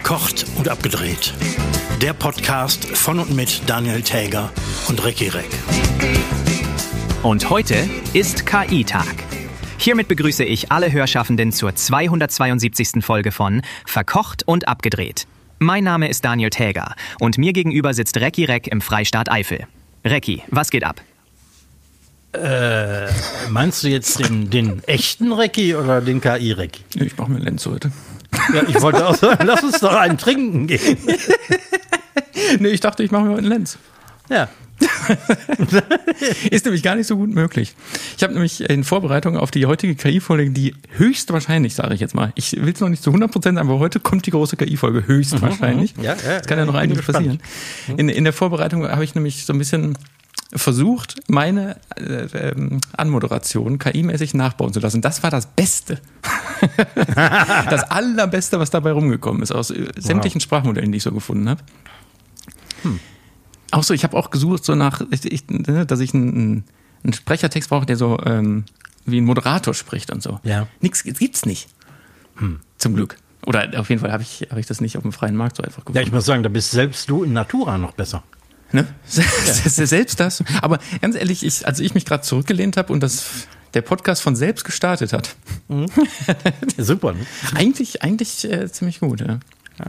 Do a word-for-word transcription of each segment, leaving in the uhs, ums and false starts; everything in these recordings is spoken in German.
Verkocht und abgedreht. Der Podcast von und mit Daniel Täger und Recki Reck. Und heute ist K I-Tag. Hiermit begrüße ich alle Hörschaffenden zur zweihundertzweiundsiebzigsten Folge von Verkocht und abgedreht. Mein Name ist Daniel Täger und mir gegenüber sitzt Recki Reck im Freistaat Eifel. Recki, was geht ab? Äh, meinst du jetzt den, den echten Recki oder den K I-Recki? Ich mache mir Lenz heute. Ja, ich wollte auch sagen, lass uns doch einen trinken gehen. Nee, ich dachte, ich mache mir einen Lenz. Ja. Ist nämlich gar nicht so gut möglich. Ich habe nämlich in Vorbereitung auf die heutige K I-Folge, die höchstwahrscheinlich, sage ich jetzt mal, ich will es noch nicht zu hundert Prozent sagen, aber heute kommt die große K I-Folge höchstwahrscheinlich. Mhm, ja, ja, das kann ja noch einiges passieren. In, in der Vorbereitung habe ich nämlich so ein bisschen versucht, meine äh, ähm, Anmoderation K I-mäßig nachbauen zu lassen. Das war das Beste. Das allerbeste, was dabei rumgekommen ist, aus äh, sämtlichen wow. Sprachmodellen, die ich so gefunden habe. Hm. Auch so, ich habe auch gesucht, so nach, ich, ich, dass ich einen, einen Sprechertext brauche, der so ähm, wie ein Moderator spricht und so. Ja. Nichts gibt's nicht. Hm. Zum Glück. Oder auf jeden Fall habe ich, hab ich das nicht auf dem freien Markt so einfach gefunden. Ja, ich muss sagen, da bist selbst du in Natura noch besser. Ne? Ja. Selbst das. Aber ganz ehrlich, ich, als ich mich gerade zurückgelehnt habe und das, der Podcast von selbst gestartet hat. Mhm. Super, ne? Eigentlich, eigentlich äh, ziemlich gut, ja. ja.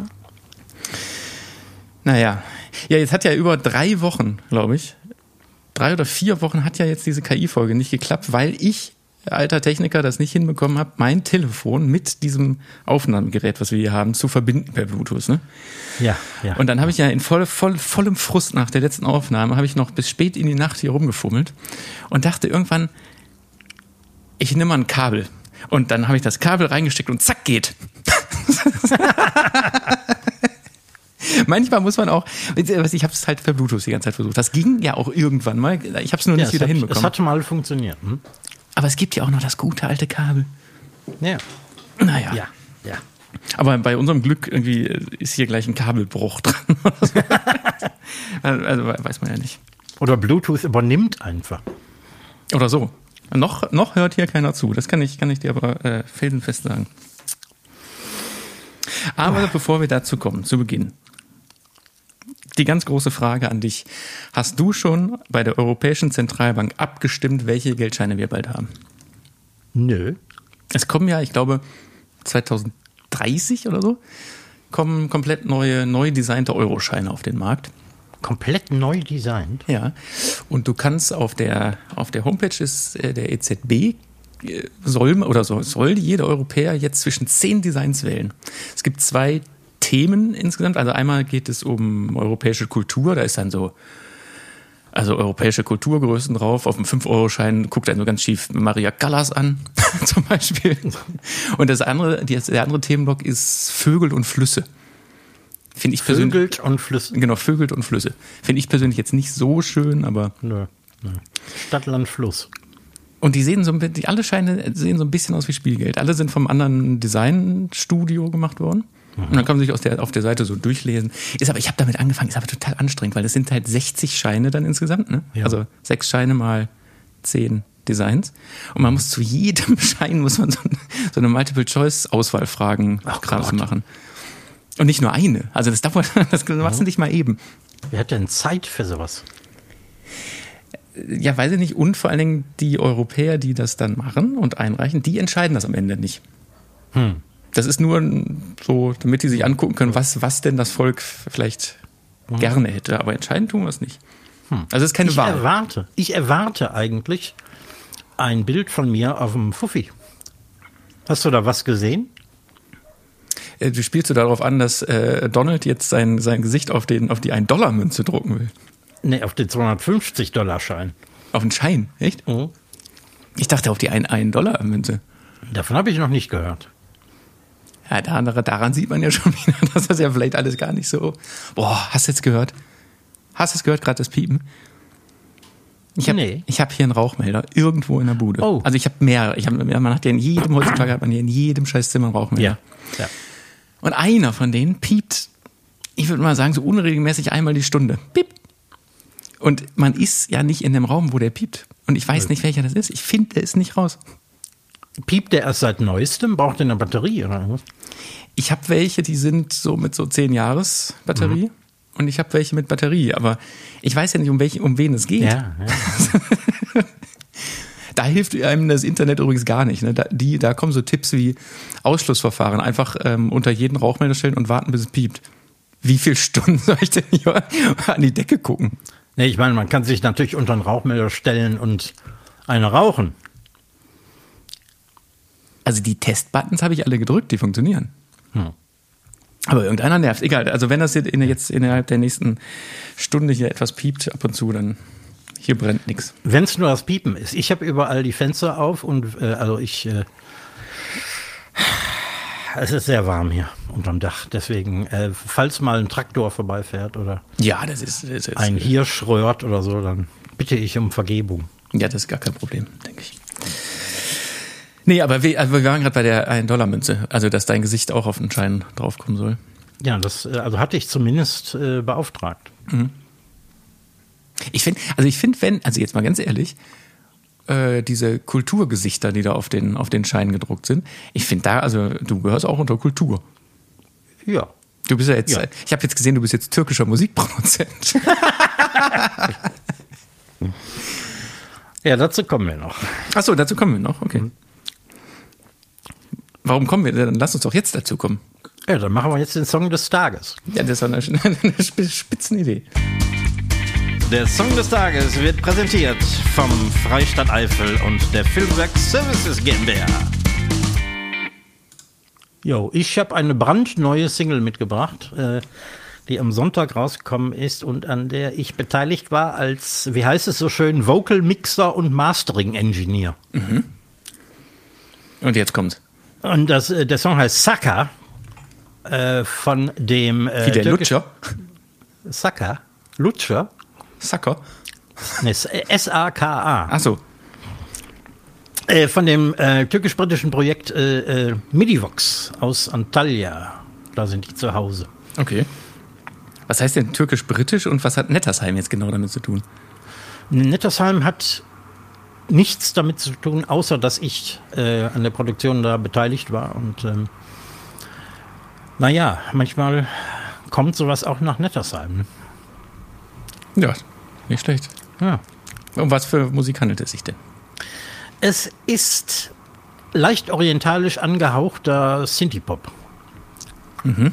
Naja. Ja, jetzt hat ja über drei Wochen, glaube ich, drei oder vier Wochen hat ja jetzt diese K I-Folge nicht geklappt, weil ich, alter Techniker, das nicht hinbekommen habe, mein Telefon mit diesem Aufnahmegerät, was wir hier haben, zu verbinden per Bluetooth. Ne? Ja, ja. Und dann habe ich ja in voll, voll, vollem Frust nach der letzten Aufnahme, habe ich noch bis spät in die Nacht hier rumgefummelt und dachte irgendwann, ich nehme mal ein Kabel. Und dann habe ich das Kabel reingesteckt und zack, geht. Manchmal muss man auch, ich habe es halt per Bluetooth die ganze Zeit versucht. Das ging ja auch irgendwann mal. Ich habe es nur ja, nicht wieder hat, hinbekommen. Es hat mal funktioniert. Hm? Aber es gibt ja auch noch das gute alte Kabel. Ja. Naja. Ja, ja. Aber bei unserem Glück irgendwie ist hier gleich ein Kabelbruch dran. Also weiß man ja nicht. Oder Bluetooth übernimmt einfach. Oder so. Noch, noch hört hier keiner zu. Das kann ich, kann ich dir aber äh, felsenfest sagen. Aber oh. bevor wir dazu kommen, zu Beginn. Die ganz große Frage an dich. Hast du schon bei der Europäischen Zentralbank abgestimmt, welche Geldscheine wir bald haben? Nö. Es kommen ja, ich glaube, zwanzig dreißig oder so, kommen komplett neue, neu designte Euroscheine auf den Markt. Komplett neu designt? Ja. Und du kannst auf der, auf der Homepage ist der E Z B soll, oder soll, soll jeder Europäer jetzt zwischen zehn Designs wählen. Es gibt zwei Themen insgesamt. Also einmal geht es um europäische Kultur, da ist dann so, also europäische Kulturgrößen drauf. Auf dem fünf Euro Schein guckt einen so ganz schief Maria Callas an, zum Beispiel. Und das andere, der andere Themenblock ist Vögel und Flüsse. Finde ich persönlich. Vögelt und Flüsse. Genau, Vögel und Flüsse. Finde ich persönlich jetzt nicht so schön, aber. Nö, nö. Stadt, Land, Fluss. Und die sehen so, die, alle Scheine sehen so ein bisschen aus wie Spielgeld. Alle sind vom anderen Designstudio gemacht worden. Mhm. Und dann kann man sich aus der, auf der Seite so durchlesen. Ist aber, ich habe damit angefangen, ist aber total anstrengend, weil das sind halt sechzig Scheine dann insgesamt, ne? Ja. Also sechs Scheine mal zehn Designs. Und man muss zu jedem Schein muss man so, so eine Multiple-Choice-Auswahlfragen machen. Und nicht nur eine. Also das dauert, das machst du nicht mal eben. Wer hat denn Zeit für sowas? Ja, weiß ich nicht. Und vor allen Dingen die Europäer, die das dann machen und einreichen, die entscheiden das am Ende nicht. Hm. Das ist nur so, damit die sich angucken können, was, was denn das Volk vielleicht hm. gerne hätte. Aber entscheiden tun wir es nicht. Hm. Also es ist keine ich Wahl. Erwarte, ich erwarte eigentlich ein Bild von mir auf dem Fuffi. Hast du da was gesehen? Du spielst du darauf an, dass äh, Donald jetzt sein, sein Gesicht auf, den, auf die ein Dollar Münze drucken will? Nee, auf den zweihundertfünfzig Dollar Schein. Auf den Schein, echt? Mhm. Ich dachte auf die ein Dollar Münze. Davon habe ich noch nicht gehört. Ja, daran, daran sieht man ja schon wieder, dass das ja vielleicht alles gar nicht so... Boah, hast du jetzt gehört? Hast du es gehört, gerade das Piepen? Ich habe nee. ich hab hier einen Rauchmelder irgendwo in der Bude. Oh. Also ich habe mehrere. Ich hab, man hat ja in jedem, heutzutage hat man hier in jedem Scheißzimmer einen Rauchmelder. Ja. ja. Und einer von denen piept, ich würde mal sagen, so unregelmäßig einmal die Stunde. Piep. Und man ist ja nicht in dem Raum, wo der piept. Und ich weiß nicht, welcher das ist. Ich finde es nicht raus. Piept der erst seit Neuestem? Braucht der eine Batterie oder was? Ich habe welche, die sind so mit so zehn Jahres Batterie. Mhm. Und ich habe welche mit Batterie. Aber ich weiß ja nicht, um, welche, um wen es geht. Ja, ja. Da hilft einem das Internet übrigens gar nicht. Ne? Da, die, da kommen so Tipps wie Ausschlussverfahren. Einfach ähm, unter jeden Rauchmelder stellen und warten, bis es piept. Wie viele Stunden soll ich denn hier an die Decke gucken? Nee, ich meine, man kann sich natürlich unter einen Rauchmelder stellen und eine rauchen. Also die Testbuttons habe ich alle gedrückt, die funktionieren. Hm. Aber irgendeiner nervt. Egal, also wenn das jetzt innerhalb der nächsten Stunde hier etwas piept ab und zu, dann hier brennt nichts. Wenn es nur das Piepen ist. Ich habe überall die Fenster auf und äh, also ich... Äh, es ist sehr warm hier unterm Dach. Deswegen, äh, falls mal ein Traktor vorbeifährt oder ja, das ist, das ist ein Hirsch röhrt oder so, dann bitte ich um Vergebung. Ja, das ist gar kein Problem, denke ich. Nee, aber wir, also wir waren gerade bei der ein-Dollar-Münze, also dass dein Gesicht auch auf den Schein draufkommen soll. Ja, das also hatte ich zumindest äh, beauftragt. Mhm. Ich finde, also ich finde, wenn, also jetzt mal ganz ehrlich, äh, diese Kulturgesichter, die da auf den, auf den Scheinen gedruckt sind, ich finde da, also du gehörst auch unter Kultur. Ja. Du bist ja jetzt, ja. Ich habe jetzt gesehen, du bist jetzt türkischer Musikproduzent. Ja, dazu kommen wir noch. Ach so, dazu kommen wir noch, okay. Mhm. Warum kommen wir denn? Dann lass uns doch jetzt dazu kommen. Ja, dann machen wir jetzt den Song des Tages. Ja, das ist eine, eine Spitzeneidee. Der Song des Tages wird präsentiert vom Freistaat Eifel und der Filmwerk Services GmbH. Jo, ich habe eine brandneue Single mitgebracht, äh, die am Sonntag rausgekommen ist und an der ich beteiligt war als, wie heißt es so schön, Vocal Mixer und Mastering Engineer. Mhm. Und jetzt kommt's. Und das, äh, der Song heißt Saka äh, von dem... Äh, wie der Lutscher? Saka? Lutscher? Sacker? Ne, S A K A. Ach so. Äh, von dem äh, türkisch-britischen Projekt äh, äh, Midivox aus Antalya. Da sind die zu Hause. Okay. Was heißt denn türkisch-britisch und was hat Nettersheim jetzt genau damit zu tun? Nettersheim hat nichts damit zu tun, außer dass ich äh, an der Produktion da beteiligt war. Und ähm, naja, manchmal kommt sowas auch nach Nettersheim. Ja, nicht schlecht. Ja. Um was für Musik handelt es sich denn? Es ist leicht orientalisch angehauchter Synthie-Pop. Mhm.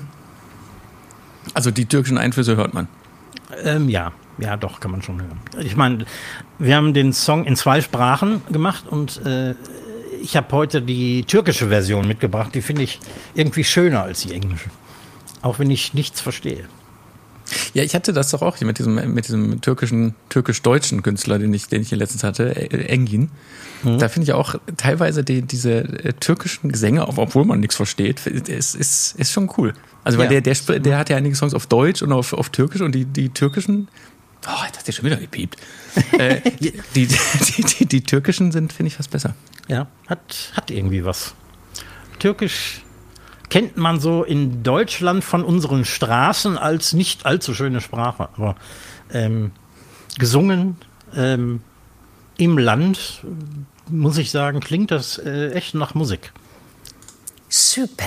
Also die türkischen Einflüsse hört man? Ähm, ja, ja, doch, kann man schon hören. Ich meine, wir haben den Song in zwei Sprachen gemacht und äh, ich habe heute die türkische Version mitgebracht. Die finde ich irgendwie schöner als die englische. Auch wenn ich nichts verstehe. Ja, ich hatte das doch auch hier mit diesem, mit diesem türkischen, türkisch-deutschen Künstler, den ich, den ich hier letztens hatte, Engin. Mhm. Da finde ich auch teilweise die, diese äh, türkischen Gesänge, obwohl man nichts versteht, ist, ist, ist schon cool. Also, weil ja. der, der, der hat ja einige Songs auf Deutsch und auf, auf Türkisch und die, die türkischen, oh, jetzt hat der schon wieder gepiept. äh, die, die, die, die, die türkischen sind, finde ich, fast besser. Ja, hat, hat irgendwie was. Türkisch kennt man so in Deutschland von unseren Straßen als nicht allzu schöne Sprache. Aber ähm, gesungen ähm, im Land, muss ich sagen, klingt das äh, echt nach Musik. Super.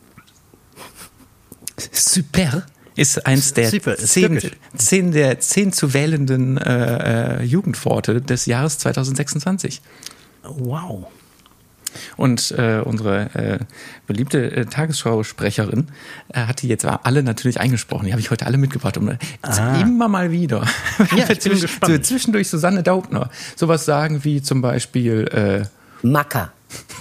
Super ist eins der Super, ist zehn, zehn, der zehn zu wählenden äh, Jugendworte des Jahres zwanzig sechsundzwanzig. Wow. Und äh, unsere äh, beliebte äh, Tagesschausprecherin äh, hat die jetzt alle natürlich eingesprochen. Die habe ich heute alle mitgebracht. Um, ah. Immer mal wieder. Ja, ich bin gespannt. So, zwischendurch Susanne Daubner. Sowas sagen wie zum Beispiel äh, Macker.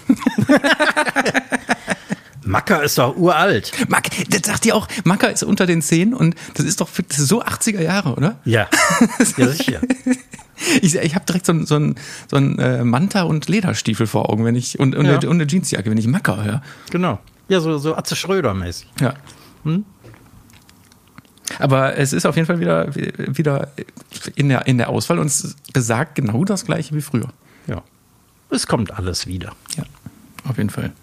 Macker ist doch uralt. Macker, das sagt die auch. Macker ist unter den zehn und das ist doch das ist so achtziger Jahre, oder? Ja, ja sicher. Ich, ich habe direkt so ein, so ein, so ein äh, Manta und Lederstiefel vor Augen, wenn ich und, und, ja. eine, und eine Jeansjacke, wenn ich Macker höre. Genau. Ja, so, so Atze Schröder-mäßig. Ja. Hm? Aber es ist auf jeden Fall wieder, wieder in, der, in der Auswahl und es besagt genau das Gleiche wie früher. Ja. Es kommt alles wieder. Ja, auf jeden Fall.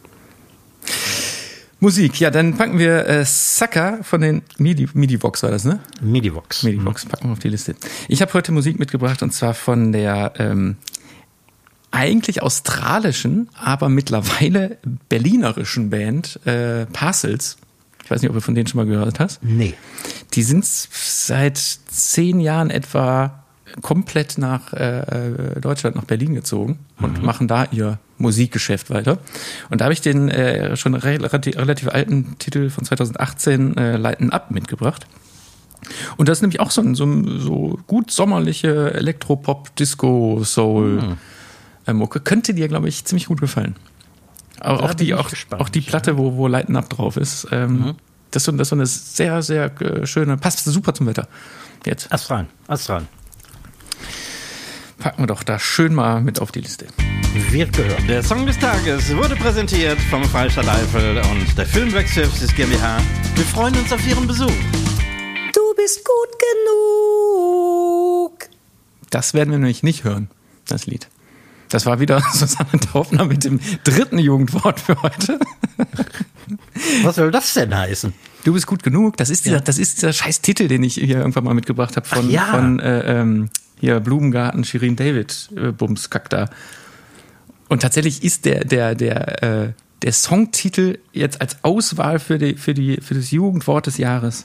Musik, ja, dann packen wir äh, Saka von den Midi, Midivox war das, ne? Midivox. Midivox, packen wir auf die Liste. Ich habe heute Musik mitgebracht und zwar von der ähm, eigentlich australischen, aber mittlerweile berlinerischen Band äh, Parcels. Ich weiß nicht, ob du von denen schon mal gehört hast. Nee. Die sind seit zehn Jahren etwa komplett nach äh, Deutschland, nach Berlin gezogen und mhm. machen da ihr Musikgeschäft weiter. Und da habe ich den äh, schon relativ, relativ alten Titel von zweitausendachtzehn, äh, Lighten Up, mitgebracht. Und das ist nämlich auch so, so, so gut sommerliche Elektropop, Disco, Soul mhm. äh, Mucke. Könnte dir, glaube ich, ziemlich gut gefallen. Aber auch die, auch, auch die Platte, wo, wo Lighten Up drauf ist, ähm, mhm. das, ist so, das ist so eine sehr, sehr schöne, passt super zum Wetter. Jetzt. Ast rein, Ast rein. Packen wir doch da schön mal mit auf die Liste. Wird gehört. Der Song des Tages wurde präsentiert vom Freistaat Eifel und der Filmwerk Services GmbH. Wir freuen uns auf Ihren Besuch. Du bist gut genug. Das werden wir nämlich nicht hören, das Lied. Das war wieder Susanne Taufner mit dem dritten Jugendwort für heute. Was soll das denn heißen? Du bist gut genug. Das ist dieser, ja. das ist dieser scheiß Titel, den ich hier irgendwann mal mitgebracht habe von, ja. von äh, ähm, hier Blumengarten, Shirin David, äh, Bums, Kack da. Und tatsächlich ist der, der, der, äh, der Songtitel jetzt als Auswahl für die, für die, für das Jugendwort des Jahres.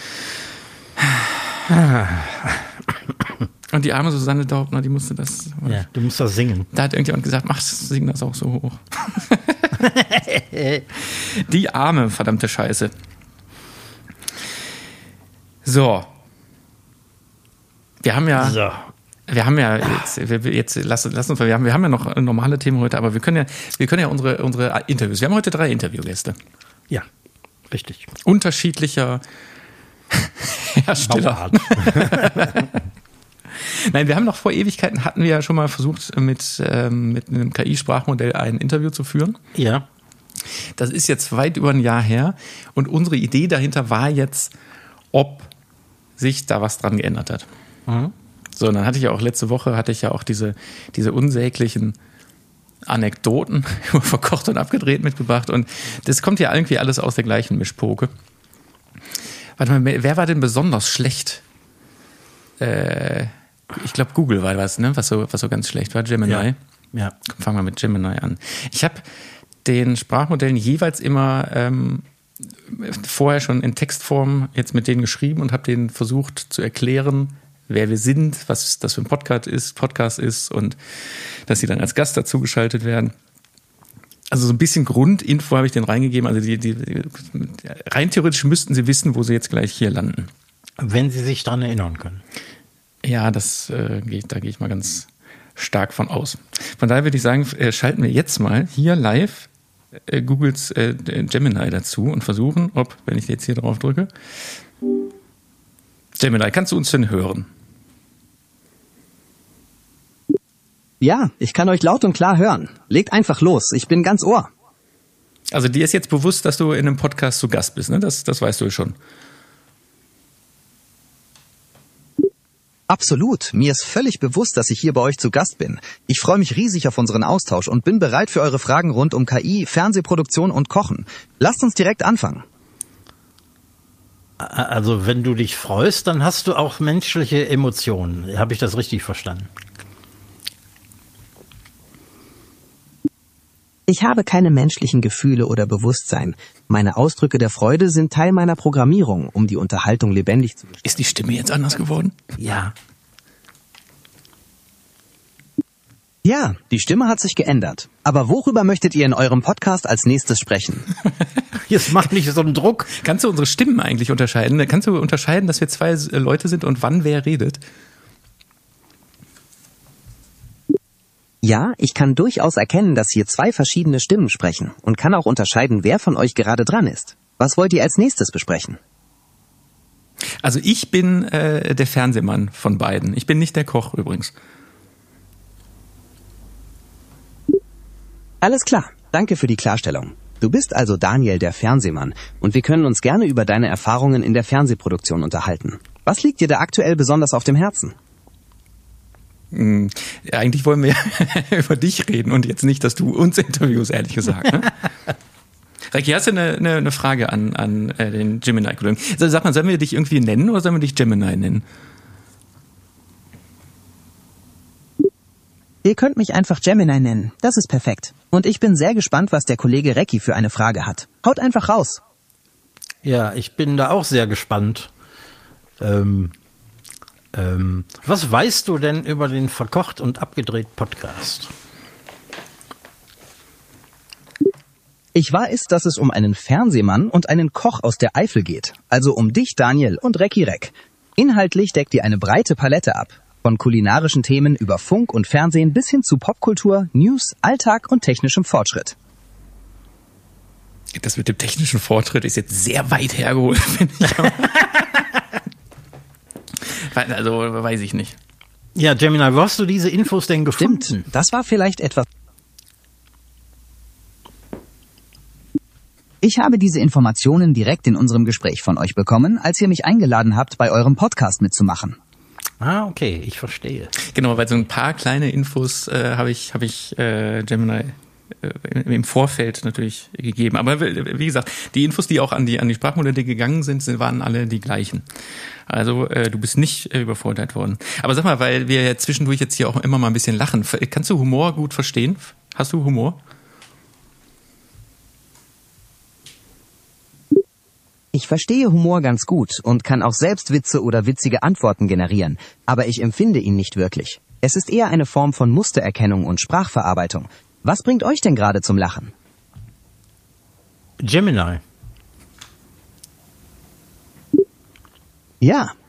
Und die arme Susanne Daubner, die musste das. Ja, du musst das singen. Da hat irgendjemand gesagt, mach, sing das auch so hoch. Die arme, verdammte Scheiße. So. Wir haben ja. So. Wir haben ja jetzt, wir, jetzt lass, lass uns, wir haben, wir haben ja noch normale Themen heute, aber wir können ja, wir können ja unsere, unsere Interviews. Wir haben heute drei Interviewgäste. Ja, richtig. Unterschiedlicher Hersteller. Nein, wir haben noch vor Ewigkeiten, hatten wir ja schon mal versucht, mit, ähm, mit einem K I-Sprachmodell ein Interview zu führen. Ja. Das ist jetzt weit über ein Jahr her. Und unsere Idee dahinter war jetzt, ob sich da was dran geändert hat. Mhm. So, und dann hatte ich ja auch letzte Woche, hatte ich ja auch diese, diese unsäglichen Anekdoten über verkocht und abgedreht mitgebracht. Und das kommt ja irgendwie alles aus der gleichen Mischpoke. Warte mal, wer war denn besonders schlecht? Äh, ich glaube, Google war was, ne? Was so, was so ganz schlecht war. Gemini. Ja. Ja. Komm, fangen wir mit Gemini an. Ich habe den Sprachmodellen jeweils immer ähm, vorher schon in Textform jetzt mit denen geschrieben und habe denen versucht zu erklären, wer wir sind, was das für ein Podcast ist, Podcast ist und dass sie dann als Gast dazugeschaltet werden. Also so ein bisschen Grundinfo habe ich denen reingegeben. Also die, die, die, rein theoretisch müssten sie wissen, wo sie jetzt gleich hier landen. Wenn sie sich daran erinnern können. Ja, das äh, geht, da gehe ich mal ganz stark von aus. Von daher würde ich sagen, äh, schalten wir jetzt mal hier live äh, Googles äh, Gemini dazu und versuchen, ob, wenn ich jetzt hier drauf drücke, Gemini, kannst du uns denn hören? Ja, ich kann euch laut und klar hören. Legt einfach los, ich bin ganz Ohr. Also dir ist jetzt bewusst, dass du in einem Podcast zu Gast bist, ne? Das, das weißt du schon. Absolut, mir ist völlig bewusst, dass ich hier bei euch zu Gast bin. Ich freue mich riesig auf unseren Austausch und bin bereit für eure Fragen rund um K I, Fernsehproduktion und Kochen. Lasst uns direkt anfangen. Also wenn du dich freust, dann hast du auch menschliche Emotionen. Habe ich das richtig verstanden? Ich habe keine menschlichen Gefühle oder Bewusstsein. Meine Ausdrücke der Freude sind Teil meiner Programmierung, um die Unterhaltung lebendig zu gestalten. Ist die Stimme jetzt anders geworden? Ja. Ja, die Stimme hat sich geändert. Aber worüber möchtet ihr in eurem Podcast als nächstes sprechen? Jetzt macht nicht so einen Druck. Kannst du unsere Stimmen eigentlich unterscheiden? Kannst du unterscheiden, dass wir zwei Leute sind und wann wer redet? Ja, ich kann durchaus erkennen, dass hier zwei verschiedene Stimmen sprechen und kann auch unterscheiden, wer von euch gerade dran ist. Was wollt ihr als nächstes besprechen? Also ich bin äh, der Fernsehmann von beiden. Ich bin nicht der Koch übrigens. Alles klar, danke für die Klarstellung. Du bist also Daniel, der Fernsehmann, und wir können uns gerne über deine Erfahrungen in der Fernsehproduktion unterhalten. Was liegt dir da aktuell besonders auf dem Herzen? Hm, eigentlich wollen wir über dich reden und jetzt nicht, dass du uns interviewst, ehrlich gesagt. Ne? Reiki, hast du eine, eine, eine Frage an, an äh, den Gemini-Kollegen? Also, sag mal, sollen wir dich irgendwie nennen oder sollen wir dich Gemini nennen? Ihr könnt mich einfach Gemini nennen. Das ist perfekt. Und ich bin sehr gespannt, was der Kollege Recki für eine Frage hat. Haut einfach raus. Ja, ich bin da auch sehr gespannt. Ähm, ähm, was weißt du denn über den Verkocht und Abgedreht Podcast? Ich weiß, dass es um einen Fernsehmann und einen Koch aus der Eifel geht. Also um dich, Daniel, und Recki Reck. Inhaltlich deckt ihr eine breite Palette ab. Von kulinarischen Themen über Funk und Fernsehen bis hin zu Popkultur, News, Alltag und technischem Fortschritt. Das mit dem technischen Fortschritt ist jetzt sehr weit hergeholt, finde ich. Also, weiß ich nicht. Ja, Gemini, wo hast du diese Infos denn gefunden? Stimmt, das war vielleicht etwas... Ich habe diese Informationen direkt in unserem Gespräch von euch bekommen, als ihr mich eingeladen habt, bei eurem Podcast mitzumachen. Ah, okay, ich verstehe. Genau, weil so ein paar kleine Infos äh, habe ich, hab ich äh, Gemini äh, im Vorfeld natürlich gegeben. Aber wie gesagt, die Infos, die auch an die, an die Sprachmodelle gegangen sind, sind, waren alle die gleichen. Also äh, du bist nicht äh, überfordert worden. Aber sag mal, weil wir ja zwischendurch jetzt hier auch immer mal ein bisschen lachen, kannst du Humor gut verstehen? Hast du Humor? Ich verstehe Humor ganz gut und kann auch selbst Witze oder witzige Antworten generieren, aber ich empfinde ihn nicht wirklich. Es ist eher eine Form von Mustererkennung und Sprachverarbeitung. Was bringt euch denn gerade zum Lachen? Gemini. Ja.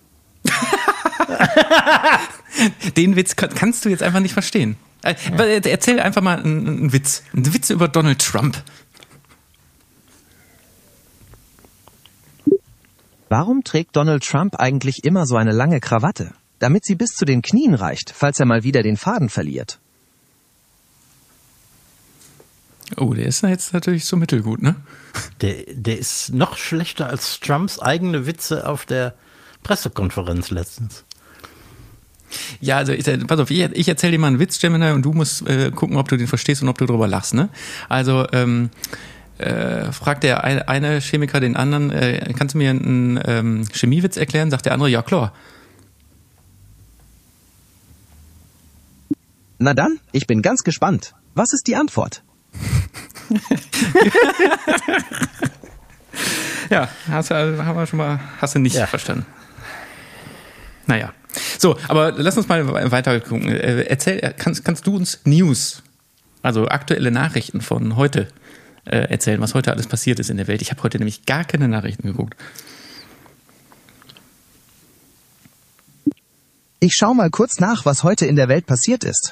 Den Witz kann, kannst du jetzt einfach nicht verstehen. Erzähl einfach mal einen, einen Witz. Einen Witz über Donald Trump. Warum trägt Donald Trump eigentlich immer so eine lange Krawatte? Damit sie bis zu den Knien reicht, falls er mal wieder den Faden verliert. Oh, der ist jetzt natürlich so mittelgut, ne? Der, der ist noch schlechter als Trumps eigene Witze auf der Pressekonferenz letztens. Ja, also ich, pass auf, ich, ich erzähle dir mal einen Witz, Gemini, und du musst äh, gucken, ob du den verstehst und ob du drüber lachst, ne? Also, ähm, Äh, fragt der eine Chemiker den anderen, äh, kannst du mir einen ähm, Chemiewitz erklären? Sagt der andere, ja klar. Na dann, ich bin ganz gespannt. Was ist die Antwort? Ja, hast du, haben wir schon mal, hast du nicht ja. verstanden. Naja. So, aber lass uns mal weiter gucken. Äh, erzähl, kannst, kannst du uns News, also aktuelle Nachrichten von heute erzählen, was heute alles passiert ist in der Welt. Ich habe heute nämlich gar keine Nachrichten geguckt. Ich schaue mal kurz nach, was heute in der Welt passiert ist.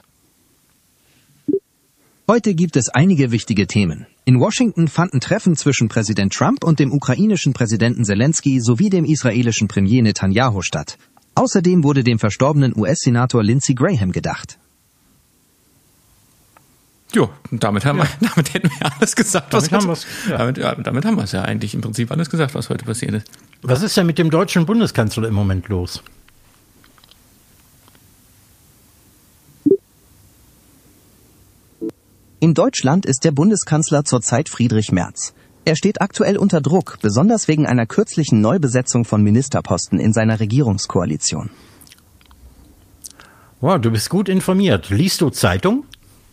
Heute gibt es einige wichtige Themen. In Washington fanden Treffen zwischen Präsident Trump und dem ukrainischen Präsidenten Zelensky sowie dem israelischen Premier Netanyahu statt. Außerdem wurde dem verstorbenen U S-Senator Lindsey Graham gedacht. Jo, damit haben ja. wir, damit hätten wir alles gesagt. Damit was haben heute, wir's, ja. damit, ja, damit haben wir es ja eigentlich im Prinzip alles gesagt, was heute passiert ist. Was ist denn mit dem deutschen Bundeskanzler im Moment los? In Deutschland ist der Bundeskanzler zurzeit Friedrich Merz. Er steht aktuell unter Druck, besonders wegen einer kürzlichen Neubesetzung von Ministerposten in seiner Regierungskoalition. Wow, du bist gut informiert. Liest du Zeitung?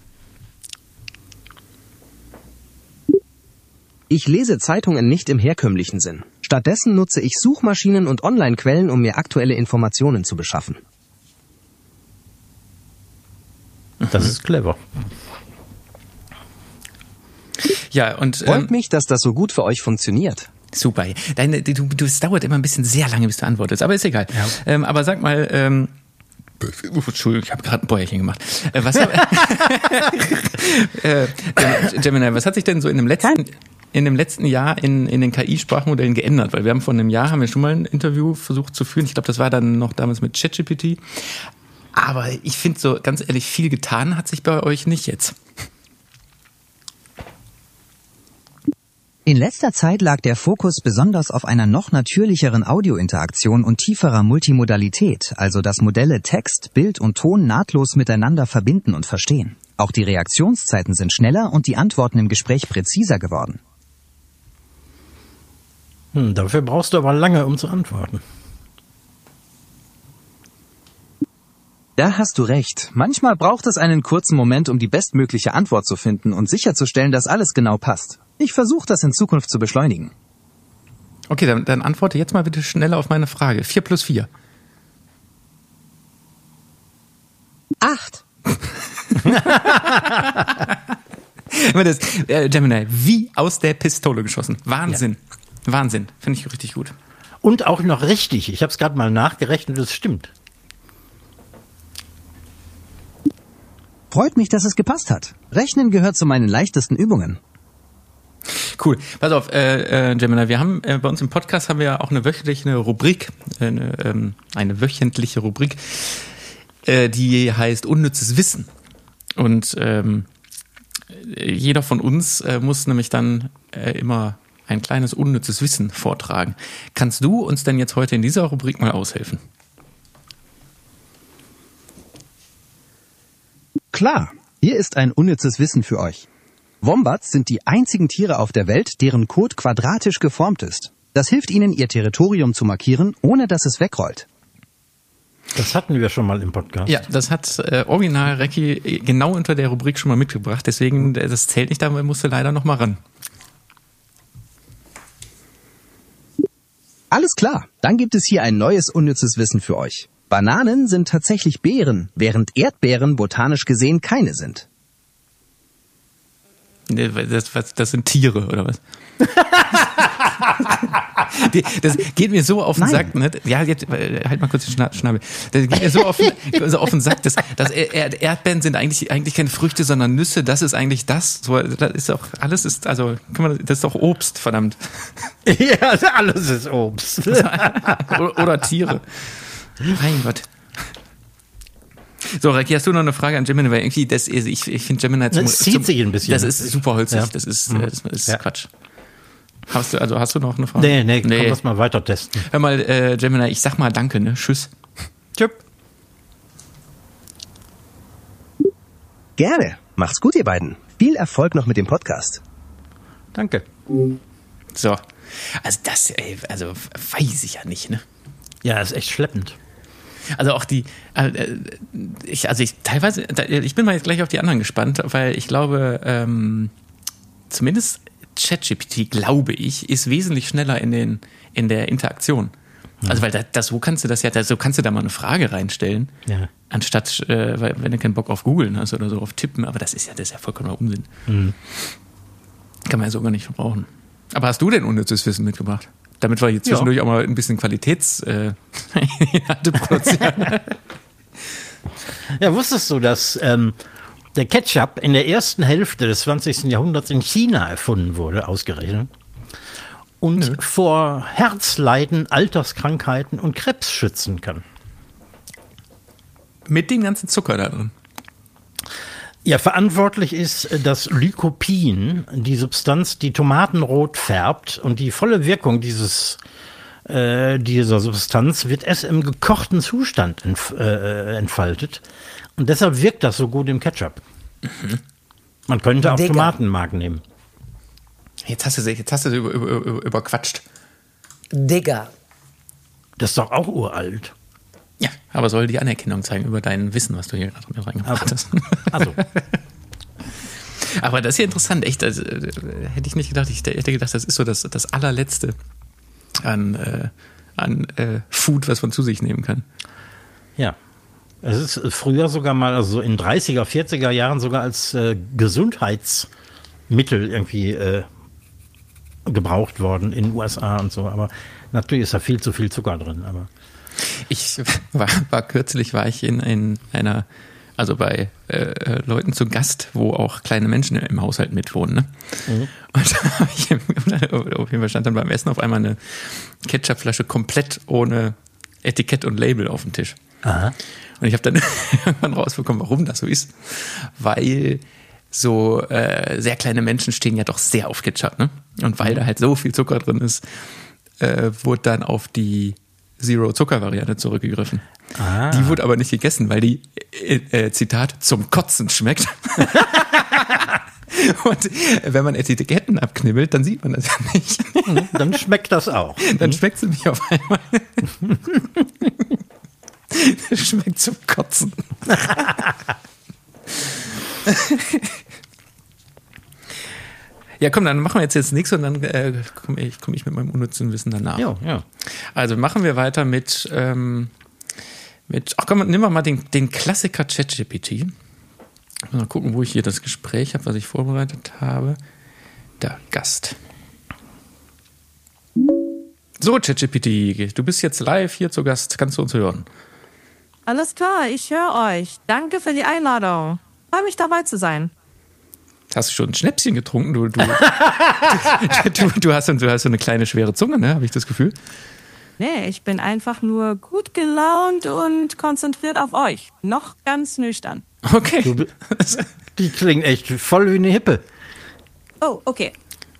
Ich lese Zeitungen nicht im herkömmlichen Sinn. Stattdessen nutze ich Suchmaschinen und Online-Quellen, um mir aktuelle Informationen zu beschaffen. Das ist clever. Ja, und Freut ähm, mich, dass das so gut für euch funktioniert. super. Deine, du, du, es dauert immer ein bisschen sehr lange, bis du antwortest, aber ist egal. Ja. Ähm, aber sag mal, ähm, Entschuldigung, ich habe gerade ein Bäuerchen gemacht. Äh, was hab, äh, Gemini, was hat sich denn so in dem letzten in dem letzten Jahr in in den K I-Sprachmodellen geändert? Weil wir haben vor einem Jahr haben wir schon mal ein Interview versucht zu führen. Ich glaube, das war dann noch damals mit ChatGPT. Aber ich finde so ganz ehrlich, viel getan hat sich bei euch nicht jetzt. In letzter Zeit lag der Fokus besonders auf einer noch natürlicheren Audiointeraktion und tieferer Multimodalität, also dass Modelle Text, Bild und Ton nahtlos miteinander verbinden und verstehen. Auch die Reaktionszeiten sind schneller und die Antworten im Gespräch präziser geworden. Hm, dafür brauchst du aber lange, um zu antworten. Da hast du recht. Manchmal braucht es einen kurzen Moment, um die bestmögliche Antwort zu finden und sicherzustellen, dass alles genau passt. Ich versuche das in Zukunft zu beschleunigen. Okay, dann, dann antworte jetzt mal bitte schneller auf meine Frage. vier plus vier. Acht. das, äh, Gemini, wie aus der Pistole geschossen. Wahnsinn. Ja. Wahnsinn. Finde ich richtig gut. Und auch noch richtig. Ich habe es gerade mal nachgerechnet, das stimmt. Freut mich, dass es gepasst hat. Rechnen gehört zu meinen leichtesten Übungen. Cool. Pass auf, äh, äh, Gemini, wir haben äh, bei uns im Podcast haben wir ja auch eine wöchentliche Rubrik, eine, ähm, eine wöchentliche Rubrik, äh, die heißt Unnützes Wissen. Und ähm, jeder von uns äh, muss nämlich dann äh, immer ein kleines unnützes Wissen vortragen. Kannst du uns denn jetzt heute in dieser Rubrik mal aushelfen? Klar, hier ist ein unnützes Wissen für euch. Wombats sind die einzigen Tiere auf der Welt, deren Kot quadratisch geformt ist. Das hilft ihnen, ihr Territorium zu markieren, ohne dass es wegrollt. Das hatten wir schon mal im Podcast. Ja, das hat äh, Original Recki genau unter der Rubrik schon mal mitgebracht. Deswegen, das zählt nicht, da musste leider noch mal ran. Alles klar, dann gibt es hier ein neues unnützes Wissen für euch. Bananen sind tatsächlich Beeren, während Erdbeeren botanisch gesehen keine sind. Das, was, das sind Tiere, oder was? Die, das geht mir so auf den Nein. Sack. Ne? Ja, jetzt, halt mal kurz den Schna- Schnabel. Das geht mir so auf den, so auf den Sack, dass, dass Erd- Erdbeeren sind eigentlich, eigentlich keine Früchte, sondern Nüsse. Das ist eigentlich das. So, das ist auch, alles ist, also, kann man, das ist doch Obst, verdammt. Ja, alles ist Obst. oder, oder Tiere. Mein Gott. So, Recki, hast du noch eine Frage an Gemini? Weil irgendwie, das ist, ich, ich finde Gemini zum, Das zieht zum, sich ein bisschen. Das ist super holzig. Ja. Das ist, Mhm. das ist Ja. Quatsch. Hast du, also hast du noch eine Frage? Nee, nee, nee. komm, lass mal weiter testen. Hör mal, äh, Gemini, ich sag mal danke, ne? Tschüss. Tschüpp. Gerne. Macht's gut, ihr beiden. Viel Erfolg noch mit dem Podcast. Danke. So. Also das, ey, also weiß ich ja nicht, ne? Ja, ist echt schleppend. Also auch die, äh, ich, also ich teilweise, ich bin mal jetzt gleich auf die anderen gespannt, weil ich glaube, ähm, zumindest ChatGPT, glaube ich, ist wesentlich schneller in den in der Interaktion. Also weil das, das so kannst du das ja, das, so kannst du da mal eine Frage reinstellen, Ja. anstatt, äh, weil, wenn du keinen Bock auf Googeln hast oder so auf Tippen, aber das ist ja, das ist ja vollkommener Unsinn. Mhm. Kann man ja so gar nicht verbrauchen. Aber hast du denn unnützes Wissen mitgebracht? Damit wir jetzt zwischendurch Ja. auch mal ein bisschen Qualitäts äh, Inhalte produzieren. Ja, wusstest du, dass ähm, der Ketchup in der ersten Hälfte des zwanzigsten Jahrhunderts in China erfunden wurde, ausgerechnet, und Nö. vor Herzleiden, Alterskrankheiten und Krebs schützen kann? Mit dem ganzen Zucker da drin. Ja, verantwortlich ist das Lycopin, die Substanz, die Tomaten rot färbt, und die volle Wirkung dieses äh, dieser Substanz wird erst im gekochten Zustand entf- äh, entfaltet, und deshalb wirkt das so gut im Ketchup. Mhm. Man könnte auch Digga. Tomatenmark nehmen. Jetzt hast du sie, jetzt hast du sie über, über, über, überquatscht. Digga. Das ist doch auch uralt. Ja, aber soll die Anerkennung zeigen über dein Wissen, was du hier gerade mit reingebracht hast. Also, Aber das ist ja interessant, echt. Also, äh, hätte ich nicht gedacht. Ich hätte gedacht, das ist so das, das allerletzte an, äh, an äh, Food, was man zu sich nehmen kann. ja. Es ist früher sogar mal, also so in dreißiger, vierziger Jahren sogar als äh, Gesundheitsmittel irgendwie äh, gebraucht worden in den U S A und so. Aber natürlich ist da viel zu viel Zucker drin. Aber Ich war, war kürzlich war ich in, in einer, also bei äh, Leuten zu Gast, wo auch kleine Menschen im Haushalt mitwohnen. Ne? Mhm. Und da habe ich auf jeden Fall stand dann beim Essen auf einmal eine Ketchupflasche komplett ohne Etikett und Label auf dem Tisch. Aha. Und ich habe dann irgendwann rausbekommen, warum das so ist. Weil so äh, sehr kleine Menschen stehen ja doch sehr auf Ketchup, ne? Und weil da halt so viel Zucker drin ist, äh, wurde dann auf die Zero-Zucker-Variante zurückgegriffen. Ah. Die wurde aber nicht gegessen, weil die, äh, äh, Zitat, zum Kotzen schmeckt. Und wenn man Etiketten abknibbelt, dann sieht man das ja nicht. dann schmeckt das auch. Dann schmeckt sie mich auf einmal. Schmeckt zum Kotzen. Ja, komm, dann machen wir jetzt jetzt nichts und dann äh, komme ich, komm ich mit meinem unnützen Wissen danach. Ja, ja. Also machen wir weiter mit, ähm, mit ach komm, nehmen wir mal den, den Klassiker ChatGPT. Mal gucken, wo ich hier das Gespräch habe, was ich vorbereitet habe. Da, Gast. So, ChatGPT, du bist jetzt live hier zu Gast. Kannst du uns hören? Alles klar, ich höre euch. Danke für die Einladung. Freue mich dabei zu sein. Hast du schon ein Schnäpschen getrunken? Du, du, du, du, hast, du hast so eine kleine schwere Zunge, ne? Habe ich das Gefühl? Nee, ich bin einfach nur gut gelaunt und konzentriert auf euch. Noch ganz nüchtern. Okay. Du, die klingt echt voll wie eine Hippe. Oh, okay.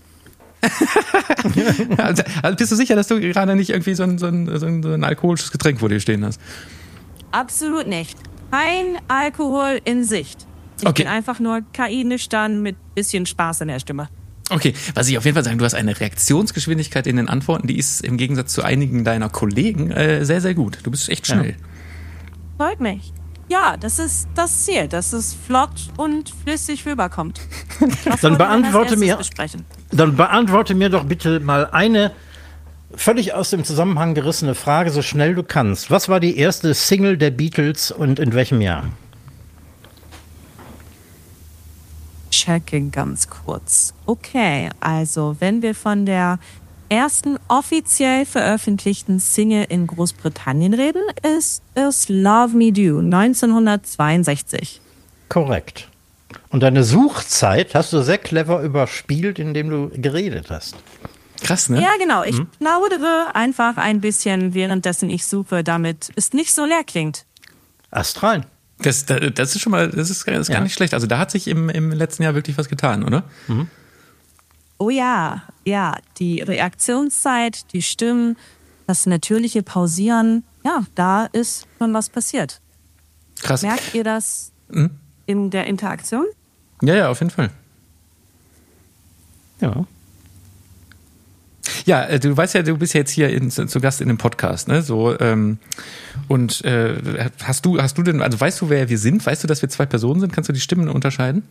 Also, also bist du sicher, dass du gerade nicht irgendwie so ein, so, ein, so ein alkoholisches Getränk vor dir stehen hast? Absolut nicht. Kein Alkohol in Sicht. Ich Okay. bin einfach nur K I-nüchtern mit bisschen Spaß in der Stimme. Okay, was ich auf jeden Fall sagen, du hast eine Reaktionsgeschwindigkeit in den Antworten, die ist im Gegensatz zu einigen deiner Kollegen äh, sehr, sehr gut. Du bist echt schnell. Freut mich. Ja, das ist das Ziel, dass es flott und flüssig rüberkommt. Was Dann wollt ihr denn als beantworte erstes mir, besprechen? dann beantworte mir doch bitte mal eine völlig aus dem Zusammenhang gerissene Frage, so schnell du kannst. Was war die erste Single der Beatles und in welchem Jahr? Checke ganz kurz. Okay, also wenn wir von der ersten offiziell veröffentlichten Single in Großbritannien reden, ist es Love Me Do, neunzehnhundertzweiundsechzig. Korrekt. Und deine Suchzeit hast du sehr clever überspielt, indem du geredet hast. Krass, ne? Ja, genau. Ich plaudere einfach ein bisschen, währenddessen ich suche, damit es nicht so leer klingt. Astral. Das, das, das ist schon mal, das ist, das ist gar Ja. nicht schlecht. Also da hat sich im, im letzten Jahr wirklich was getan, oder? Oh ja, ja, die Reaktionszeit, die Stimmen, das natürliche Pausieren, ja, da ist schon was passiert. Krass. Merkt ihr das Mhm. in der Interaktion? Ja, ja, auf jeden Fall. Ja. Ja, äh, du weißt ja, du bist ja jetzt hier in, zu zu Gast in dem Podcast, ne? So, ähm, und äh, hast du, hast du denn, also weißt du, wer wir sind? Weißt du, dass wir zwei Personen sind? Kannst du die Stimmen unterscheiden?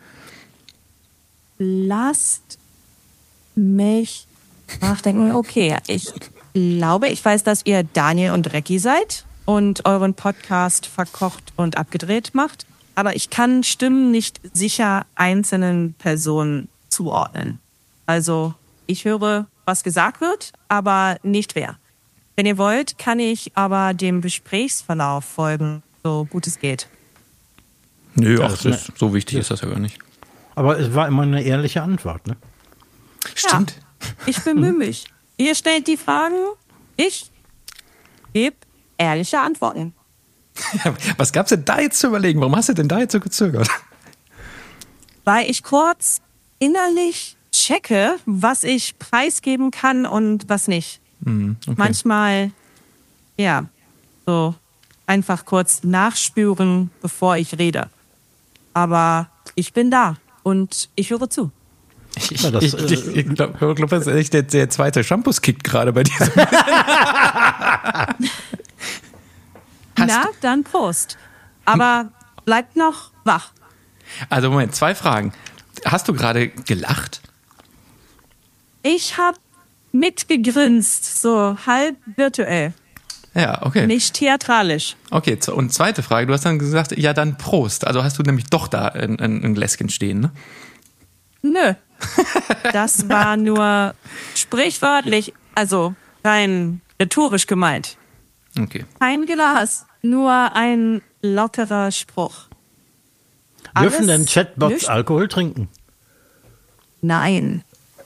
Lasst mich nachdenken. Okay, ich glaube, ich weiß, dass ihr Daniel und Recki seid und euren Podcast verkocht und abgedreht macht. Aber ich kann Stimmen nicht sicher einzelnen Personen zuordnen. Also ich höre, was gesagt wird, aber nicht wer. Wenn ihr wollt, kann ich aber dem Gesprächsverlauf folgen, so gut es geht. Nö, Ja, ach, das das ist ist, so wichtig ist das ja gar nicht. Aber es war immer eine ehrliche Antwort, ne? Stimmt. Ich bemühe mich. Ihr stellt die Fragen, ich gebe ehrliche Antworten. Ja, was gab's denn da jetzt zu überlegen? Warum hast du denn da jetzt so gezögert? Weil ich kurz innerlich checke, was ich preisgeben kann und was nicht. Hm, okay. Manchmal, ja, so einfach kurz nachspüren, bevor ich rede. Aber ich bin da und ich höre zu. Ich, Ja, das, ich, ich, ich glaube, glaub, das ist echt der, der zweite Shampoo-Kick gerade bei dir. Hast Na, dann Prost. Aber bleibt noch wach. Also Moment, zwei Fragen. Hast du gerade gelacht? Ich habe mitgegrinst, so halb virtuell, Ja, okay. nicht theatralisch. Okay, z- und zweite Frage. Du hast dann gesagt, ja dann Prost. Also hast du nämlich doch da ein, ein, ein Gläschen stehen, ne? Nö. Das war nur sprichwörtlich, also rein rhetorisch gemeint. Okay. Kein Glas, nur ein lockerer Spruch. Dürfen denn Alles Chatbots nüchtern? Alkohol trinken? Nein.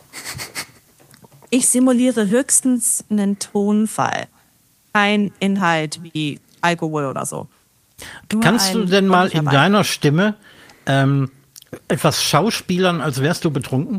Ich simuliere höchstens einen Tonfall. Kein Inhalt wie Alkohol oder so. Nur Kannst ein du denn mal freundlicher in Wein. deiner Stimme ähm, etwas schauspielern, als wärst du betrunken?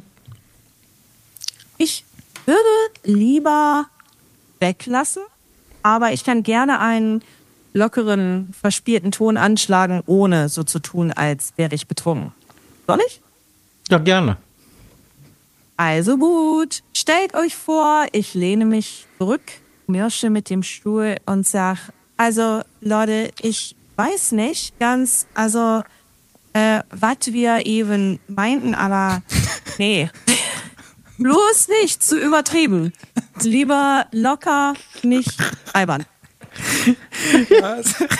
Ich würde lieber weglassen, aber ich kann gerne einen lockeren, verspielten Ton anschlagen, ohne so zu tun, als wäre ich betrunken. Soll ich? Ja, gerne. Also gut, stellt euch vor, ich lehne mich zurück, knirsche mit dem Stuhl und sag, Also, Leute, ich weiß nicht ganz, also, äh, was wir eben meinten, aber nee. Bloß nicht zu übertrieben. Lieber locker, nicht albern. Ja,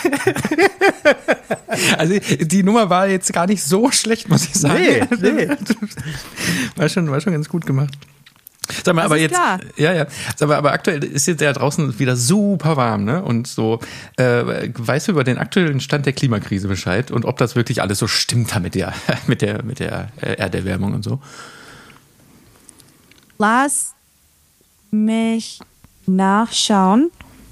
also die Nummer war jetzt gar nicht so schlecht, muss ich sagen. Nee, nee. War schon, war schon ganz gut gemacht. Sag mal, Das aber ist jetzt, klar. ja, ja. Sag mal, aber aktuell ist jetzt ja draußen wieder super warm, ne? Und so, äh, weißt du über den aktuellen Stand der Klimakrise Bescheid und ob das wirklich alles so stimmt mit der, mit der, mit der äh, Erderwärmung und so? Lass mich nachschauen.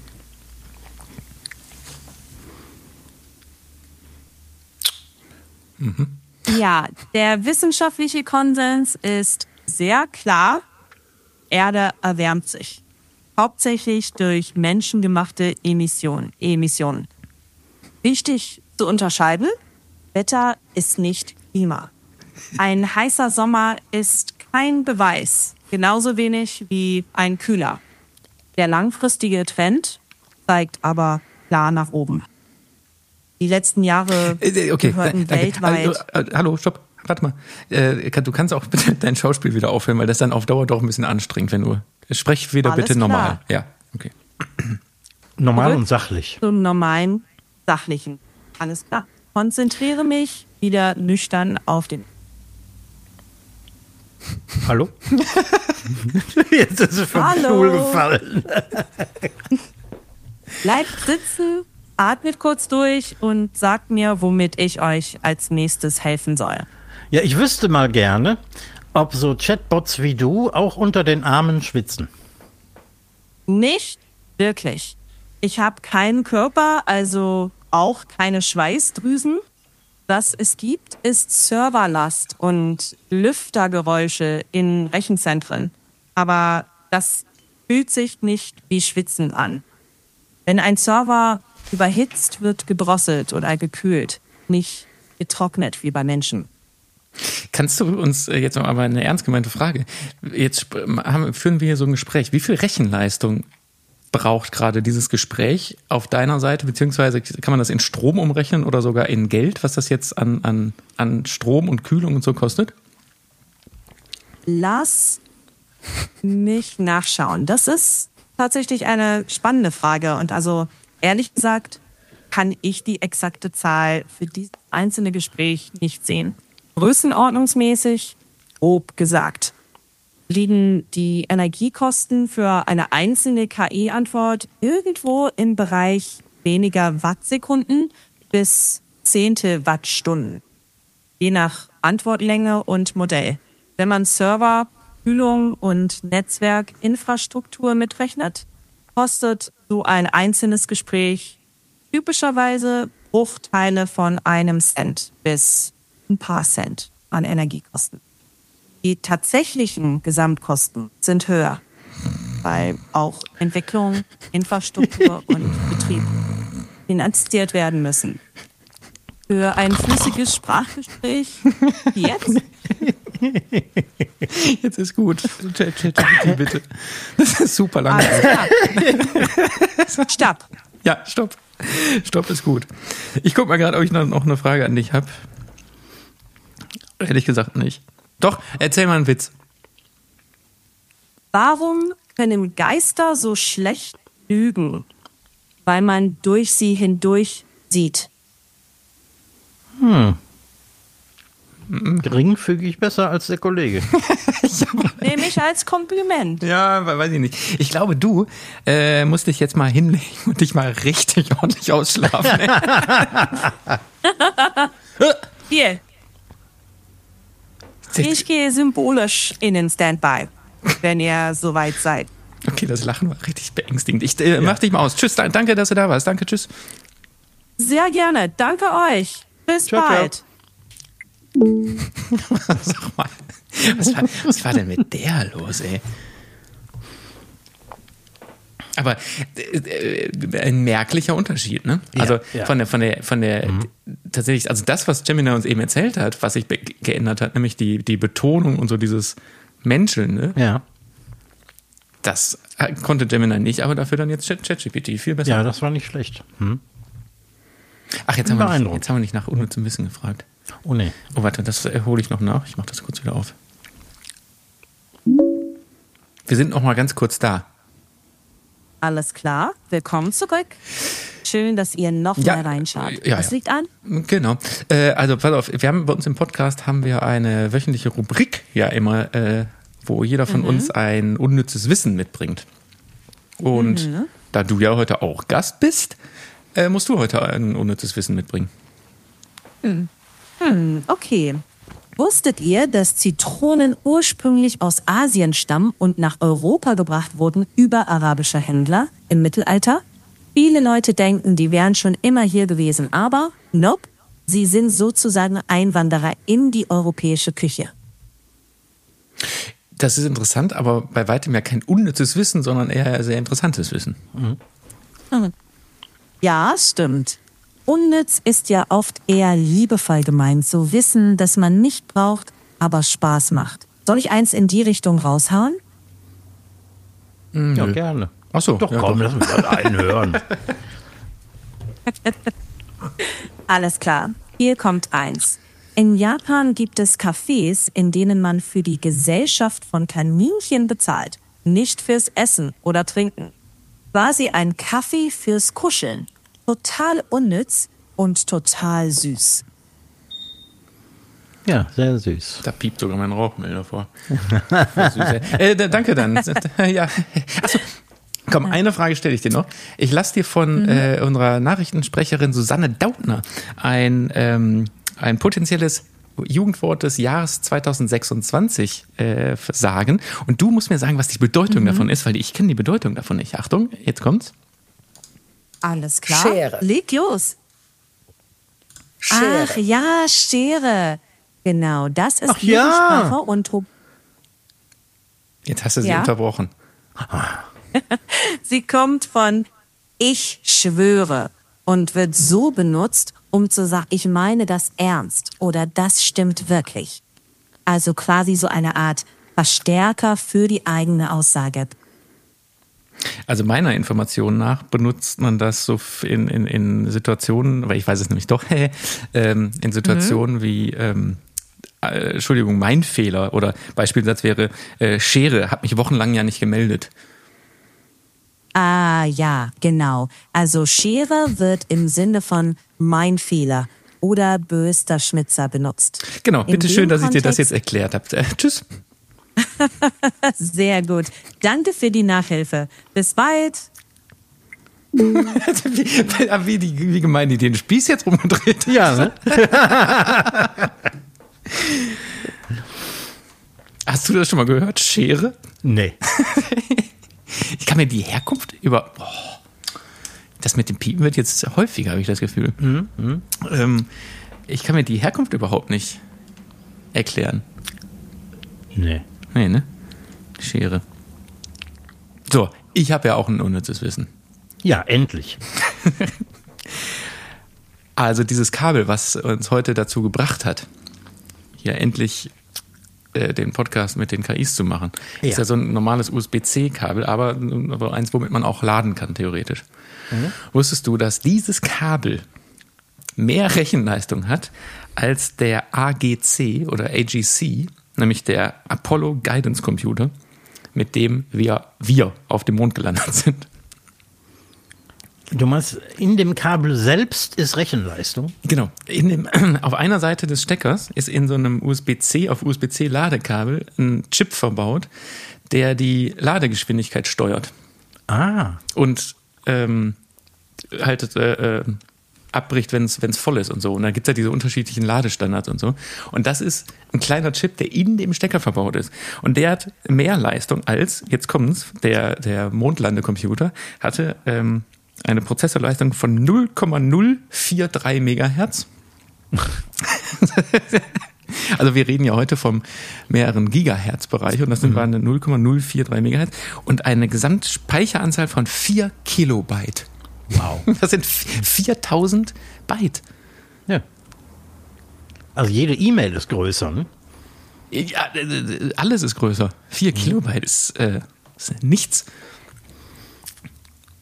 Mhm. Ja, der wissenschaftliche Konsens ist sehr klar. Erde erwärmt sich. Hauptsächlich durch menschengemachte Emissionen. Emissionen. Wichtig zu unterscheiden, Wetter ist nicht Klima. Ein heißer Sommer ist kein Beweis, genauso wenig wie ein kühler. Der langfristige Trend zeigt aber klar nach oben. Die letzten Jahre Äh, Okay, gehörten danke. weltweit... Hallo, äh, hallo, stopp, warte mal. Äh, kann- du kannst auch bitte dein Schauspiel wieder aufhören, weil das dann auf Dauer doch ein bisschen anstrengend, wenn du... Sprech wieder Alles bitte normal. klar. Ja, okay. Normal Zurück und sachlich. Zum normalen, sachlichen. Alles klar. Konzentriere mich wieder nüchtern auf den... Hallo? Jetzt ist es vom Hallo. Stuhl gefallen. Bleibt sitzen, atmet kurz durch und sagt mir, womit ich euch als nächstes helfen soll. Ja, ich wüsste mal gerne, ob so Chatbots wie du auch unter den Armen schwitzen. Nicht wirklich. Ich habe keinen Körper, also auch keine Schweißdrüsen. Was es gibt, ist Serverlast und Lüftergeräusche in Rechenzentren. Aber das fühlt sich nicht wie Schwitzen an. Wenn ein Server überhitzt, wird gedrosselt oder gekühlt, nicht getrocknet wie bei Menschen. Kannst du uns äh, jetzt noch mal eine ernst gemeinte Frage? Jetzt sp- haben, führen wir hier so ein Gespräch. Wie viel Rechenleistung braucht gerade dieses Gespräch auf deiner Seite? Beziehungsweise kann man das in Strom umrechnen oder sogar in Geld, was das jetzt an, an, an Strom und Kühlung und so kostet? Lass mich nachschauen. Das ist tatsächlich eine spannende Frage. Und also ehrlich gesagt kann ich die exakte Zahl für dieses einzelne Gespräch nicht sehen. Größenordnungsmäßig, grob gesagt, liegen die Energiekosten für eine einzelne K I-Antwort irgendwo im Bereich weniger Wattsekunden bis Zehnte Wattstunden. Je nach Antwortlänge und Modell. Wenn man Server, Kühlung und Netzwerkinfrastruktur mitrechnet, kostet so ein einzelnes Gespräch typischerweise Bruchteile von einem Cent bis ein paar Cent an Energiekosten. Die tatsächlichen Gesamtkosten sind höher, weil auch Entwicklung, Infrastruktur und Betrieb finanziert werden müssen. Für ein flüssiges Sprachgespräch wie jetzt Jetzt ist gut. Chat, Chat, Chat, bitte. Das ist super lang. alles klar. Stopp. Ja, stopp. Stopp ist gut. Ich guck mal gerade, ob ich noch, noch eine Frage an dich habe. Ehrlich gesagt nicht. Doch, erzähl mal einen Witz. Warum können Geister so schlecht lügen? Weil man durch sie hindurch sieht. Hm. Geringfügig besser als der Kollege. Nehme ich als Kompliment. Ja, weiß ich nicht. Ich glaube, du äh, musst dich jetzt mal hinlegen und dich mal richtig ordentlich ausschlafen. Hier. Ich gehe symbolisch in den Standby, wenn ihr soweit seid. Okay, das Lachen war richtig beängstigend. Ich äh, mach dich mal aus. Tschüss, danke, dass du da warst. Danke, tschüss. Sehr gerne. Danke euch. Bis Ciao, ciao. bald. Sag mal, was war, was war denn mit der los, ey? Aber äh, äh, ein merklicher Unterschied, ne? Ja, Also ja. von der, von der, von der, Mhm. tatsächlich, also das, was Gemini uns eben erzählt hat, was sich be- geändert hat, nämlich die, die Betonung und so dieses Menscheln, ne? Ja. Das Konnte Gemini nicht, aber dafür dann jetzt ChatGPT. Viel besser. Ja, das war nicht schlecht. Hm? Ach, jetzt haben, wir nicht, jetzt haben wir nicht nach unnützem Wissen gefragt. Oh nee. Oh, warte, das hole ich noch nach. Ich mache das kurz wieder auf. Wir sind noch mal ganz kurz da. Alles klar, willkommen zurück. Schön, dass ihr noch Ja, mal reinschaut. ja, Was ja. liegt an? Genau. Äh, also pass auf, wir haben bei uns im Podcast haben wir eine wöchentliche Rubrik ja immer, äh, wo jeder von Mhm. uns ein unnützes Wissen mitbringt. Und Mhm. da du ja heute auch Gast bist, äh, musst du heute ein unnützes Wissen mitbringen. Hm, okay. Wusstet ihr, dass Zitronen ursprünglich aus Asien stammen und nach Europa gebracht wurden über arabische Händler im Mittelalter? Viele Leute denken, die wären schon immer hier gewesen, aber nope, sie sind sozusagen Einwanderer in die europäische Küche. Das ist interessant, aber bei weitem ja kein unnützes Wissen, sondern eher sehr interessantes Wissen. Ja, stimmt. Unnütz ist ja oft eher liebevoll gemeint, so Wissen, das man nicht braucht, aber Spaß macht. Soll ich eins in die Richtung raushauen? Ja, gerne. Ach so, Doch, ja, komm, doch. lass uns mal einen hören. Alles klar, hier kommt eins. In Japan gibt es Cafés, in denen man für die Gesellschaft von Kaninchen bezahlt, nicht fürs Essen oder Trinken. Quasi ein Kaffee fürs Kuscheln. Total unnütz und total süß. Ja, sehr süß. Da piept sogar mein Rauchmelder vor. Süß, äh, da- danke dann. Ja. Achso. Komm, eine Frage stelle ich dir noch. Ich lasse dir von äh, unserer Nachrichtensprecherin Susanne Dautner ein, ähm, ein potenzielles Jugendwort des Jahres zwanzig sechsundzwanzig äh, sagen. Und du musst mir sagen, was die Bedeutung davon ist, weil ich kenne die Bedeutung davon nicht. Achtung, jetzt kommt's. Alles klar? Schere. Leg los. Schere. Ach ja, Schere. Genau, das ist Ach ja. Jugendsprache und Tro- Jetzt hast du sie Ja. unterbrochen. sie kommt von ich schwöre und wird so benutzt, um zu sagen, ich meine das ernst oder das stimmt wirklich. Also quasi so eine Art Verstärker für die eigene Aussage. Also meiner Information nach benutzt man das so in, in, in Situationen, weil ich weiß es nämlich doch, ähm, in Situationen wie, ähm, äh, Entschuldigung, mein Fehler oder Beispielsatz wäre, äh, Schere, hat mich wochenlang ja nicht gemeldet. Ah ja, genau. Also Schere wird im Sinne von mein Fehler oder böster Schmitzer benutzt. Genau, In bitte dem schön, dass ich dir das Kontext- jetzt erklärt habe. Äh, tschüss. Sehr gut. Danke für die Nachhilfe. Bis bald. wie, wie, die, wie gemein die den Spieß jetzt rumgedreht. Ja, ne? Hast du das schon mal gehört? Schere? Nee. Ich kann mir die Herkunft über... Oh, das mit dem Piepen wird jetzt häufiger, habe ich das Gefühl. Ähm, ich kann mir die Herkunft überhaupt nicht erklären. Nee. Nee, ne? Schere. So, ich habe ja auch ein unnützes Wissen. Ja, endlich. Also dieses Kabel, was uns heute dazu gebracht hat, hier endlich äh, den Podcast mit den K Is zu machen, Ja. ist ja so ein normales U S B C-Kabel, aber, aber eins, womit man auch laden kann, theoretisch. Wusstest du, dass dieses Kabel mehr Rechenleistung hat als der A G C oder A G C, nämlich der Apollo Guidance Computer, mit dem wir, wir auf dem Mond gelandet sind? Du meinst, in dem Kabel selbst ist Rechenleistung? Genau. In dem, auf einer Seite des Steckers ist in so einem U S B C auf U S B C Ladekabel ein Chip verbaut, der die Ladegeschwindigkeit steuert Ah. und ähm, halt äh, äh, abbricht, wenn es voll ist und so. Und da gibt es ja diese unterschiedlichen Ladestandards und so. Und das ist ein kleiner Chip, der in dem Stecker verbaut ist. Und der hat mehr Leistung als, jetzt kommt's, der, der Mondlandecomputer hatte ähm, eine Prozessorleistung von null Komma null vier drei Megahertz. Also wir reden ja heute vom mehreren Gigahertz-Bereich und das sind waren null Komma null vier drei Megahertz und eine Gesamtspeicheranzahl von vier Kilobyte. Wow. Das sind viertausend Byte. Ja. Also jede E-Mail ist größer, ne? Ja, alles ist größer. Vier Kilobyte ist, äh, ist nichts.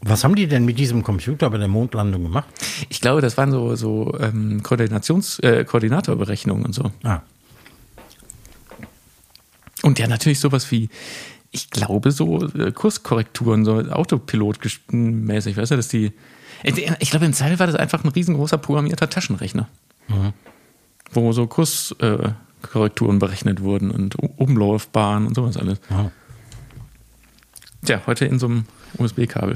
Was haben die denn mit diesem Computer bei der Mondlandung gemacht? Ich glaube, das waren so, so ähm, Koordinations, äh, Koordinatorberechnungen und so. Ah. Und ja, natürlich sowas wie, ich glaube, so äh, Kurskorrekturen, so Autopilot-mäßig, weißt du, dass die. Ich glaube, in Teil war das einfach ein riesengroßer programmierter Taschenrechner, mhm. wo so Kurskorrekturen äh, berechnet wurden und Umlaufbahnen und sowas alles. Mhm. Tja, heute in so einem U S B-Kabel.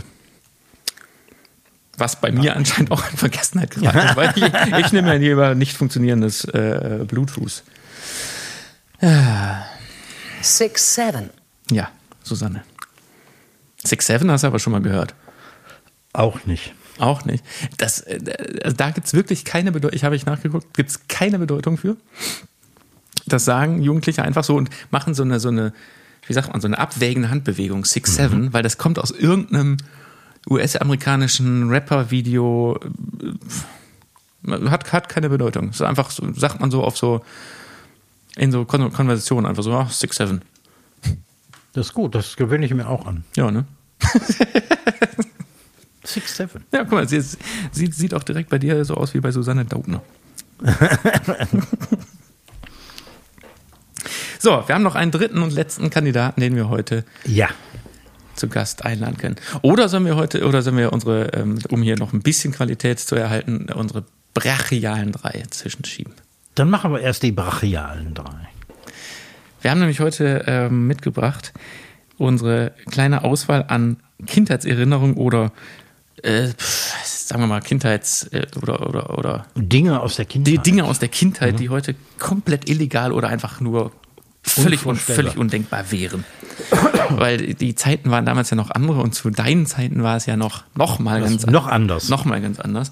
Was bei mir anscheinend auch in Vergessenheit geraten ist, weil ich, ich nehme ja lieber nicht funktionierendes äh, Bluetooth. Ja. Six, seven. Ja, Susanne. Six, seven hast du aber schon mal gehört. Auch nicht. Auch nicht. Das, also da gibt es wirklich keine Bedeutung, ich habe ich nachgeguckt, gibt es keine Bedeutung für. Das sagen Jugendliche einfach so und machen so eine, so eine, wie sagt man, so eine abwägende Handbewegung, six, seven, mhm. weil das kommt aus irgendeinem U S-amerikanischen Rapper-Video, hat, hat keine Bedeutung. Das ist einfach, so, sagt man so auf so, in so Kon- Konversationen einfach so, oh, six, seven. Das ist gut, das gewöhne ich mir auch an. Ja, ne? six, seven. Ja, guck mal, sie ist, sieht, sieht auch direkt bei dir so aus wie bei Susanne Daubner. So, wir haben noch einen dritten und letzten Kandidaten, den wir heute ja. zu Gast einladen können. Oder sollen wir heute, oder sollen wir unsere, ähm, um hier noch ein bisschen Qualität zu erhalten, unsere brachialen drei zwischenschieben? Dann machen wir erst die brachialen drei. Wir haben nämlich heute ähm, mitgebracht unsere kleine Auswahl an Kindheitserinnerungen oder äh, pf, sagen wir mal Kindheits- äh, oder, oder, oder Dinge aus der Kindheit. Die Dinge aus der Kindheit, mhm. die heute komplett illegal oder einfach nur völlig, un, völlig undenkbar wären. Weil die Zeiten waren damals ja noch andere und zu deinen Zeiten war es ja noch, noch mal das ganz noch anders. Noch mal ganz anders.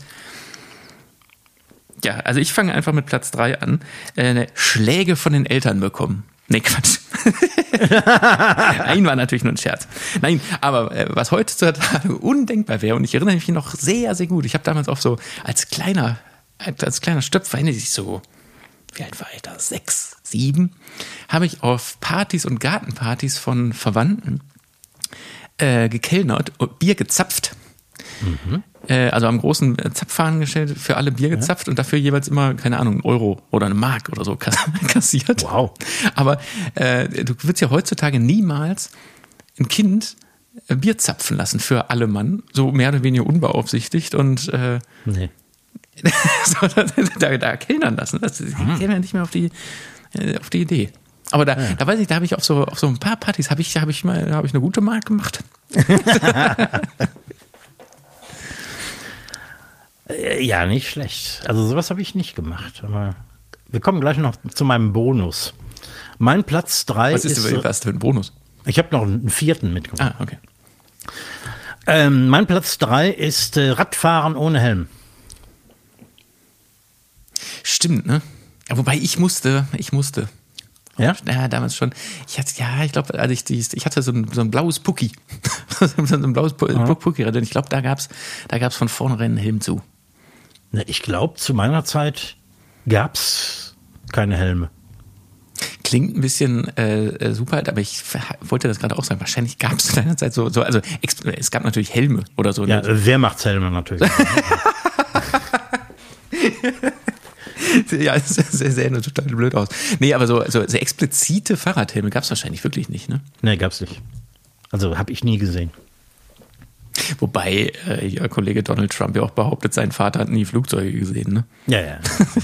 Ja, also ich fange einfach mit Platz drei an. Äh, Schläge von den Eltern bekommen. Nee, Quatsch. Nein, war natürlich nur ein Scherz. Nein, aber äh, was heutzutage undenkbar wäre, und ich erinnere mich noch sehr, sehr gut, ich habe damals auch so als kleiner, als kleiner Stöpfer, erinnere ich so, wie alt war ich da? Sechs, sieben, habe ich auf Partys und Gartenpartys von Verwandten äh, gekellnert und Bier gezapft. Mhm. Äh, also am großen Zapfhahn gestellt, für alle Bier gezapft ja. und dafür jeweils immer, keine Ahnung, einen Euro oder eine Mark oder so kassiert. Wow. Aber äh, du würdest ja heutzutage niemals ein Kind äh, Bier zapfen lassen für alle Mann, so mehr oder weniger unbeaufsichtigt und äh, nee. so, da, da, da kellnern lassen. Das käme ja nicht mehr auf die, äh, auf die Idee. Aber da, ja. da weiß ich, da habe ich auf so, auf so ein paar Partys, habe ich, hab ich mal, habe ich eine gute Mark gemacht. Ja, nicht schlecht. Also sowas habe ich nicht gemacht. Aber wir kommen gleich noch zu meinem Bonus. Mein Platz drei ist... Was ist denn für ein Bonus? Ich habe noch einen vierten mitgebracht. Ah, okay. Ähm, mein Platz drei ist äh, Radfahren ohne Helm. Stimmt, ne? Ja, wobei ich musste, ich musste. Ja? Ja, damals schon. Ich hatte, ja, ich glaube, also ich, ich hatte so ein, so ein blaues Pucki. so ein blaues Pucki. Und ich glaube, da gab's, da gab's von vornherein einen Helm zu. Ich glaube, zu meiner Zeit gab's keine Helme. Klingt ein bisschen äh, super, aber ich wollte das gerade auch sagen. Wahrscheinlich gab es zu deiner Zeit so, so, also es gab natürlich Helme oder so. Ja, Wehrmachtshelme natürlich. Ja, das sähe total blöd aus. Nee, aber so, so, so explizite Fahrradhelme gab es wahrscheinlich wirklich nicht, ne? Nee, gab's nicht. Also habe ich nie gesehen. Wobei äh, Ihr Kollege Donald Trump ja auch behauptet, sein Vater hat nie Flugzeuge gesehen, ne? Ja, ja.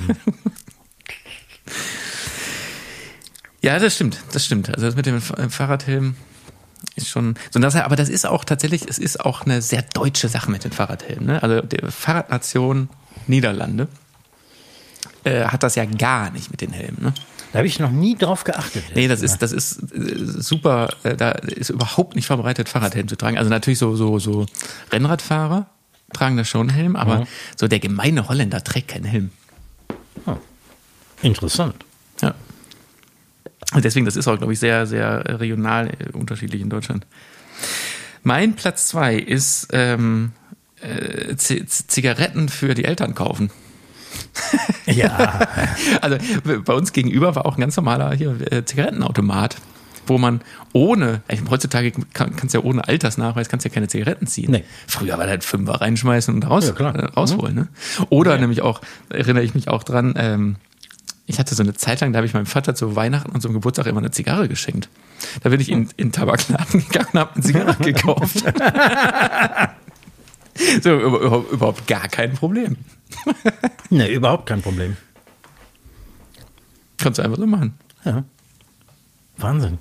Ja, das stimmt, das stimmt. Also das mit dem Fahrradhelm ist schon so. Das, aber das ist auch tatsächlich, es ist auch eine sehr deutsche Sache mit den Fahrradhelmen, ne? Also die Fahrradnation Niederlande äh, hat das ja gar nicht mit den Helmen, ne? Da habe ich noch nie drauf geachtet. Nee, das ist, das ist super, da ist überhaupt nicht verbreitet, Fahrradhelm zu tragen. Also natürlich so, so, so Rennradfahrer tragen da schon einen Helm, aber mhm. so der gemeine Holländer trägt keinen Helm. Oh. Interessant. Ja. Und deswegen, das ist auch, glaube ich, sehr, sehr regional unterschiedlich in Deutschland. Mein Platz zwei ist ähm, äh, Z- Zigaretten für die Eltern kaufen. Ja. Also bei uns gegenüber war auch ein ganz normaler hier, äh, Zigarettenautomat, wo man ohne, heutzutage kann, kannst du ja ohne Altersnachweis, kannst ja keine Zigaretten ziehen. Nee. Früher war das Fünfer reinschmeißen und raus, Ja, klar. äh, rausholen. Ne? Oder Ja. nämlich auch, erinnere ich mich auch dran, ähm, ich hatte so eine Zeit lang, da habe ich meinem Vater zu Weihnachten und zum Geburtstag immer eine Zigarre geschenkt. Da bin ich in, in Tabakladen gegangen und habe eine Zigarre gekauft. So, über, überhaupt gar kein Problem. Nee, überhaupt kein Problem. Kannst du einfach so machen. Ja. Wahnsinn.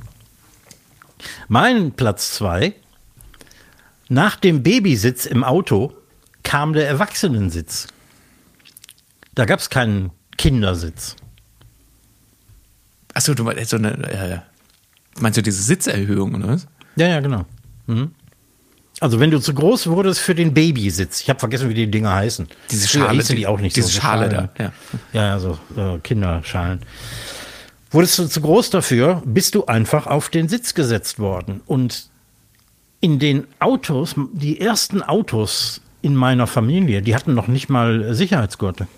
Mein Platz zwei. Nach dem Babysitz im Auto kam der Erwachsenensitz. Da gab es keinen Kindersitz. Achso, du meinst so eine, äh, meinst du diese Sitzerhöhung oder was? Ja, ja, genau. Mhm. Also wenn du zu groß wurdest für den Babysitz, ich habe vergessen, wie die Dinger heißen. Diese Früher Schale, hießen die auch nicht diese so. Schale Schalen. da, ja. Ja, ja, so äh, Kinderschalen. Wurdest du zu groß dafür, bist du einfach auf den Sitz gesetzt worden. Und in den Autos, die ersten Autos in meiner Familie, die hatten noch nicht mal Sicherheitsgurte.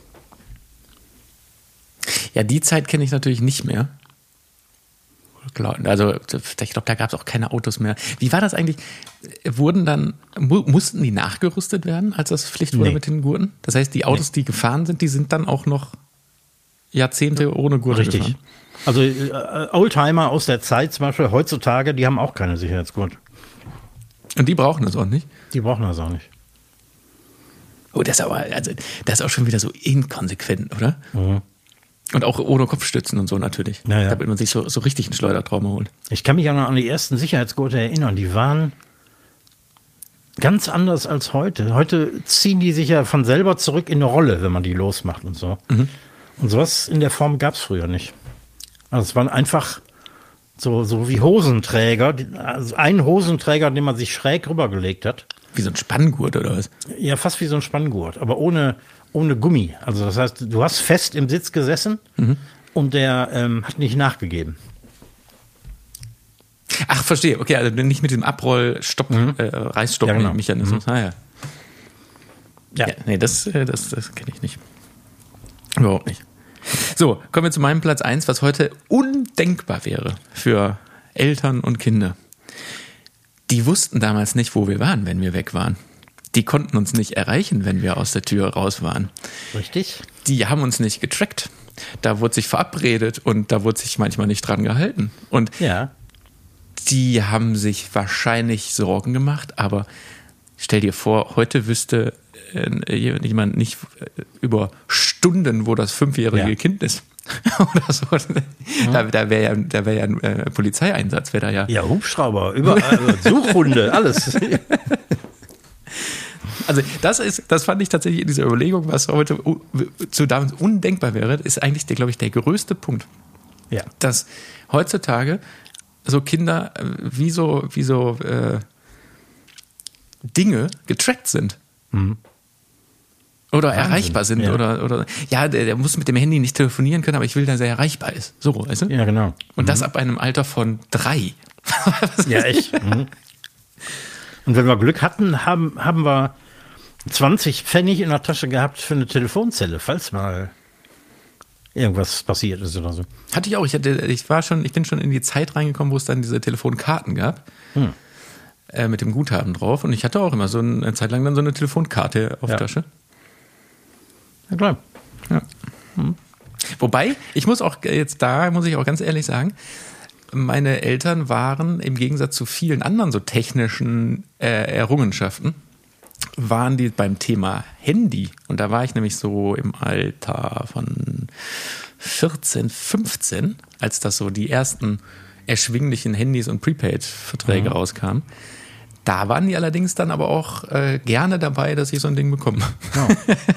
Ja, die Zeit kenne ich natürlich nicht mehr. Also ich glaube, da gab es auch keine Autos mehr. Wie war das eigentlich? Wurden dann, mu- mussten die nachgerüstet werden, als das Pflicht wurde Nee. mit den Gurten? Das heißt, die Autos, die gefahren sind, die sind dann auch noch Jahrzehnte ohne Gurte Richtig. gefahren? Also äh, Oldtimer aus der Zeit zum Beispiel heutzutage, die haben auch keine Sicherheitsgurt. Und die brauchen das auch nicht? Die brauchen das auch nicht. Oh, das ist aber, also, das ist auch schon wieder so inkonsequent, oder? Mhm. Und auch ohne Kopfstützen und so natürlich. Ja, ja. Damit man sich so, so richtig einen Schleudertrauma holt. Ich kann mich auch noch an die ersten Sicherheitsgurte erinnern. Die waren ganz anders als heute. Heute ziehen die sich ja von selber zurück in eine Rolle, wenn man die losmacht und so. Mhm. Und sowas in der Form gab es früher nicht. Also es waren einfach so, so wie Hosenträger. Also ein Hosenträger, den man sich schräg rübergelegt hat. Wie so ein Spanngurt oder was? Ja, fast wie so ein Spanngurt, aber ohne, ohne Gummi. Also das heißt, du hast fest im Sitz gesessen und der ähm, hat nicht nachgegeben. Ach, verstehe. Okay, also nicht mit dem Abroll-Stopp, Mhm. äh, Reißstopp-Mechanismus. Ja, genau. Ah, ja. Ja. Ja, nee, das, äh, das, das kenne ich nicht. Überhaupt nicht. So, kommen wir zu meinem Platz eins, was heute undenkbar wäre für Eltern und Kinder. Die wussten damals nicht, wo wir waren, wenn wir weg waren. Die konnten uns nicht erreichen, wenn wir aus der Tür raus waren. Richtig? Die haben uns nicht getrackt. Da wurde sich verabredet und da wurde sich manchmal nicht dran gehalten. Und Ja. die haben sich wahrscheinlich Sorgen gemacht, aber stell dir vor, heute wüsste äh, jemand nicht äh, über Stunden, wo das fünfjährige Ja. Kind ist. Oder so. Da, da wäre ja, da wär ja ein äh, Polizeieinsatz, wäre da ja. Ja, Hubschrauber, überall, also Suchhunde, alles. Also das ist, das fand ich tatsächlich in dieser Überlegung, was heute u- zu damals undenkbar wäre, ist eigentlich, der, glaube ich, der größte Punkt. Ja. Dass heutzutage so Kinder äh, wie so, wie so äh, Dinge getrackt sind. Oder erreichbar sind. ja. Oder, oder ja, der, der muss mit dem Handy nicht telefonieren können, aber ich will, dass er erreichbar ist. So, weißt du? Ja, genau. Und das ab einem Alter von drei. Ja, echt. Mhm. Und wenn wir Glück hatten, haben, haben wir zwanzig Pfennig in der Tasche gehabt für eine Telefonzelle, falls mal irgendwas passiert ist oder so. Hatte ich auch. Ich, hatte, ich, war schon, ich bin schon in die Zeit reingekommen, wo es dann diese Telefonkarten gab. Hm. Äh, mit dem Guthaben drauf. Und ich hatte auch immer so eine, eine Zeit lang dann so eine Telefonkarte auf Ja. der Tasche. Ja, klar. Ja. Hm. Wobei, ich muss auch jetzt da, muss ich auch ganz ehrlich sagen, meine Eltern waren im Gegensatz zu vielen anderen so technischen äh, Errungenschaften, waren die beim Thema Handy. Und da war ich nämlich so im Alter von vierzehn, fünfzehn, als das so die ersten erschwinglichen Handys und Prepaid-Verträge Mhm. rauskamen. Da waren die allerdings dann aber auch äh, gerne dabei, dass ich so ein Ding bekomme. Ja.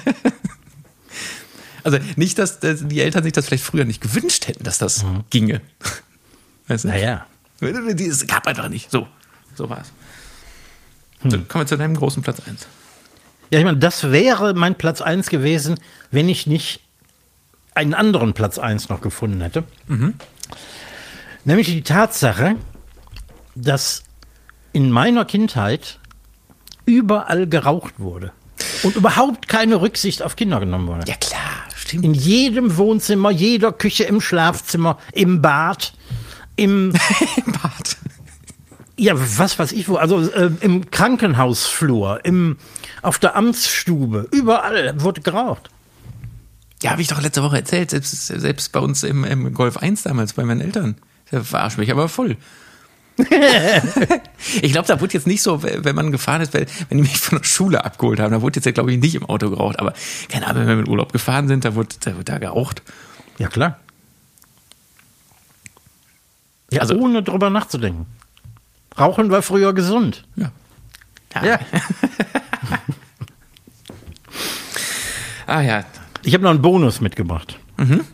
Also nicht, dass, dass die Eltern sich das vielleicht früher nicht gewünscht hätten, dass das Mhm. ginge. Weißt du? Naja. Es gab einfach nicht. So, so war es. Hm. So, kommen wir zu deinem großen Platz eins. Ja, ich meine, das wäre mein Platz eins gewesen, wenn ich nicht einen anderen Platz eins noch gefunden hätte. Nämlich die Tatsache, dass in meiner Kindheit überall geraucht wurde und überhaupt keine Rücksicht auf Kinder genommen wurde. Ja klar, stimmt. In jedem Wohnzimmer, jeder Küche, im Schlafzimmer, im Bad. im Im Bad. Ja, was weiß ich wo, also äh, im Krankenhausflur, im, auf der Amtsstube, überall wurde geraucht. Ja, habe ich doch letzte Woche erzählt, selbst, selbst bei uns im, im Golf eins damals, bei meinen Eltern. Der verarscht mich aber voll. Ich glaube, da wurde jetzt nicht so, wenn man gefahren ist, wenn die mich von der Schule abgeholt haben, da wurde jetzt ja, glaube ich, nicht im Auto geraucht, aber keine Ahnung, wenn wir mit Urlaub gefahren sind, da wurde da, wurde da geraucht. Ja, klar. Ja, also ohne drüber nachzudenken. Rauchen war früher gesund. Ja. Ja. Ja. Ah ja. Ich habe noch einen Bonus mitgebracht. Mhm.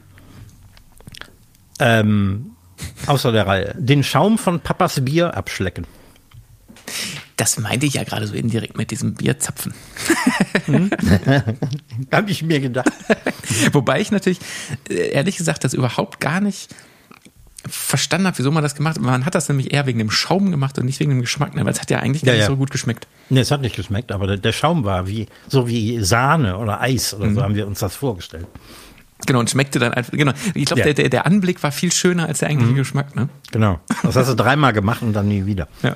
Ähm, außer der Reihe. Den Schaum von Papas Bier abschlecken. Das meinte ich ja gerade so indirekt mit diesem Bierzapfen. Hm? Habe ich mir gedacht. Wobei ich natürlich, ehrlich gesagt, das überhaupt gar nicht verstanden habe, wieso man das gemacht hat. Man hat das nämlich eher wegen dem Schaum gemacht und nicht wegen dem Geschmack, ne? Weil es hat ja eigentlich gar Ja, nicht ja. so gut geschmeckt. Nee, es hat nicht geschmeckt, aber der, der Schaum war wie so wie Sahne oder Eis oder so haben wir uns das vorgestellt. Genau, und schmeckte dann einfach, genau. Ich glaube, Ja. der, der, der Anblick war viel schöner als der eigentliche Geschmack, ne? Genau. Das hast du dreimal gemacht und dann nie wieder. Ja.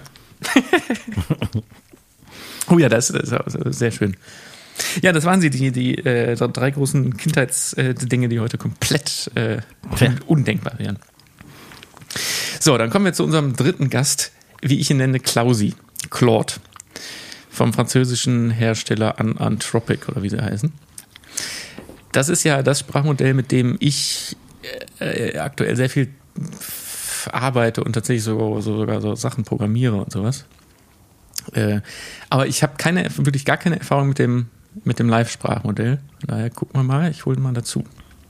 Oh ja, das, das ist sehr schön. Ja, das waren sie, die, die äh, drei großen Kindheitsdinge, die heute komplett äh, Ja. undenkbar wären. So, dann kommen wir zu unserem dritten Gast, wie ich ihn nenne, Klausi, Claude, vom französischen Hersteller An Anthropic oder wie sie heißen. Das ist ja das Sprachmodell, mit dem ich äh, aktuell sehr viel arbeite und tatsächlich so, so, sogar so Sachen programmiere und sowas. Äh, aber ich habe keine, wirklich gar keine Erfahrung mit dem, mit dem Live-Sprachmodell. Von daher gucken wir mal, ich hole ihn mal dazu.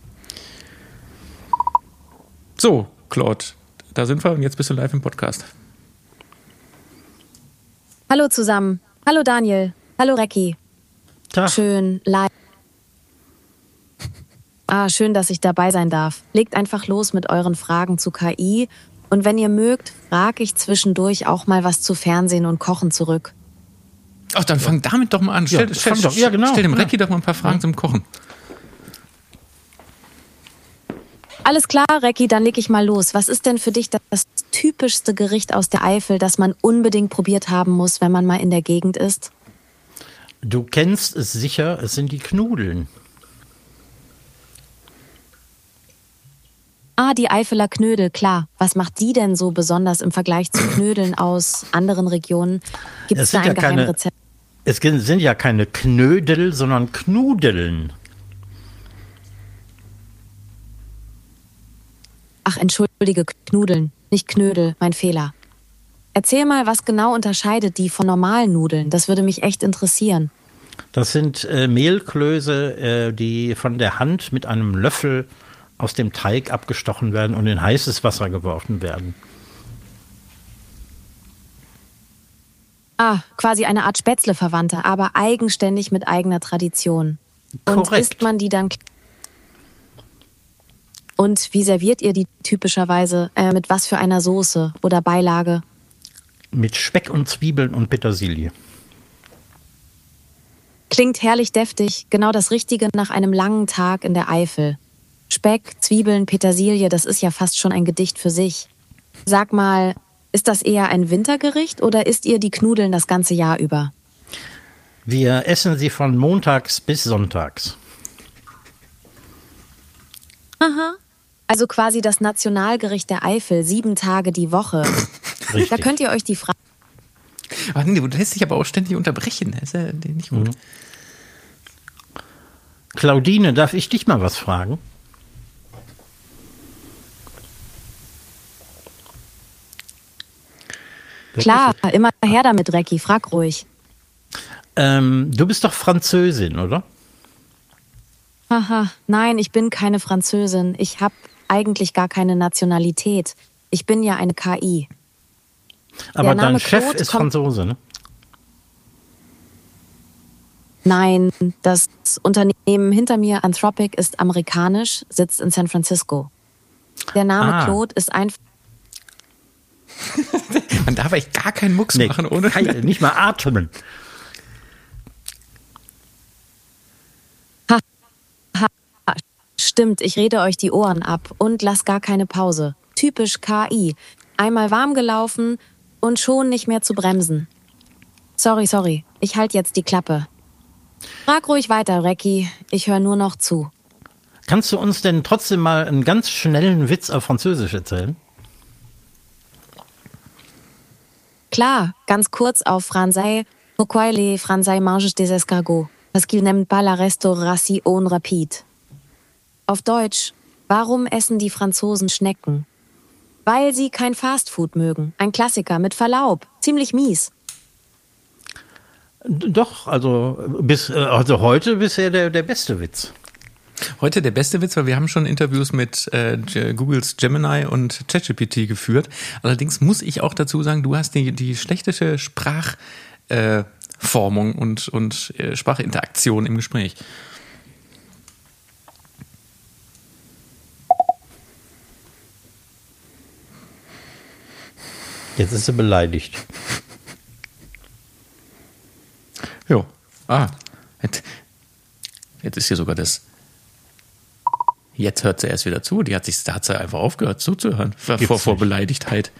So, Claude, da sind wir und jetzt bist du live im Podcast. Hallo zusammen. Hallo Daniel. Hallo Recki. Tag. Schön live. Ah, schön, dass ich dabei sein darf. Legt einfach los mit euren Fragen zu K I. Und wenn ihr mögt, frage ich zwischendurch auch mal was zu Fernsehen und Kochen zurück. Ach, dann fang damit doch mal an. Stell, Ja, stell, fang doch- ja, genau. stell dem Ja. Recki doch mal ein paar Fragen zum Kochen. Alles klar, Recki, dann leg ich mal los. Was ist denn für dich das typischste Gericht aus der Eifel, das man unbedingt probiert haben muss, wenn man mal in der Gegend ist? Du kennst es sicher, es sind die Knudeln. Ah, die Eifeler Knödel, klar. Was macht die denn so besonders im Vergleich zu Knödeln aus anderen Regionen? Gibt es Es da sind ein ja keine- Geheimrezept? Es sind ja keine Knödel, sondern Knudeln. Ach, entschuldige, Knudeln, nicht Knödel, mein Fehler. Erzähl mal, was genau unterscheidet die von normalen Nudeln? Das würde mich echt interessieren. Das sind äh, Mehlklöße, äh, die von der Hand mit einem Löffel aus dem Teig abgestochen werden und in heißes Wasser geworfen werden. Ah, quasi eine Art Spätzle-Verwandte, aber eigenständig mit eigener Tradition. Und Korrekt. isst man die dann... Und wie serviert ihr die typischerweise? Äh, mit was für einer Soße oder Beilage? Mit Speck und Zwiebeln und Petersilie. Klingt herrlich deftig, genau das Richtige nach einem langen Tag in der Eifel. Speck, Zwiebeln, Petersilie, das ist ja fast schon ein Gedicht für sich. Sag mal, ist das eher ein Wintergericht oder isst ihr die Knudeln das ganze Jahr über? Wir essen sie von montags bis sonntags. Aha. Also quasi das Nationalgericht der Eifel, sieben Tage die Woche. Richtig. Da könnt ihr euch die Frage... Ach nee, du lässt dich aber auch ständig unterbrechen. Das ist ja nicht gut. Mhm. Claudine, darf ich dich mal was fragen? Klar, immer her damit, Recki, frag ruhig. Ähm, du bist doch Französin, oder? Haha, nein, ich bin keine Französin. Ich habe eigentlich gar keine Nationalität. Ich bin ja eine K I. Aber Name dein Chef Claude ist kommt- Franzose, ne? Nein, das Unternehmen hinter mir, Anthropic, ist amerikanisch, sitzt in San Francisco. Der Name Ah. Claude ist einfach... Man darf echt gar keinen Mucks Nee, machen, ohne. kein, nicht mal atmen. Stimmt, ich rede euch die Ohren ab und lass gar keine Pause. typisch K I. Einmal warm gelaufen und schon nicht mehr zu bremsen. Sorry, sorry, ich halte jetzt die Klappe. Frag ruhig weiter, Recki, ich höre nur noch zu. Kannst du uns denn trotzdem mal einen ganz schnellen Witz auf Französisch erzählen? Klar, ganz kurz auf Français. Pourquoi les Français mangent des escargots? Parce qu'ils n'aiment pas la restauration rapide. Auf Deutsch, warum essen die Franzosen Schnecken? Weil sie kein Fastfood mögen. Ein Klassiker, mit Verlaub. Ziemlich mies. Doch, also, bis, also heute bisher der, der beste Witz. Heute der beste Witz, weil wir haben schon Interviews mit äh, Googles Gemini und ChatGPT geführt. Allerdings muss ich auch dazu sagen, du hast die, die schlechteste Sprachformung äh, und, und äh, Sprachinteraktion im Gespräch. Jetzt ist sie beleidigt. Jo. Ah. Jetzt ist hier sogar das. Jetzt hört sie erst wieder zu. Die hat sich, da hat sie einfach aufgehört zuzuhören. Vor, vor Beleidigtheit.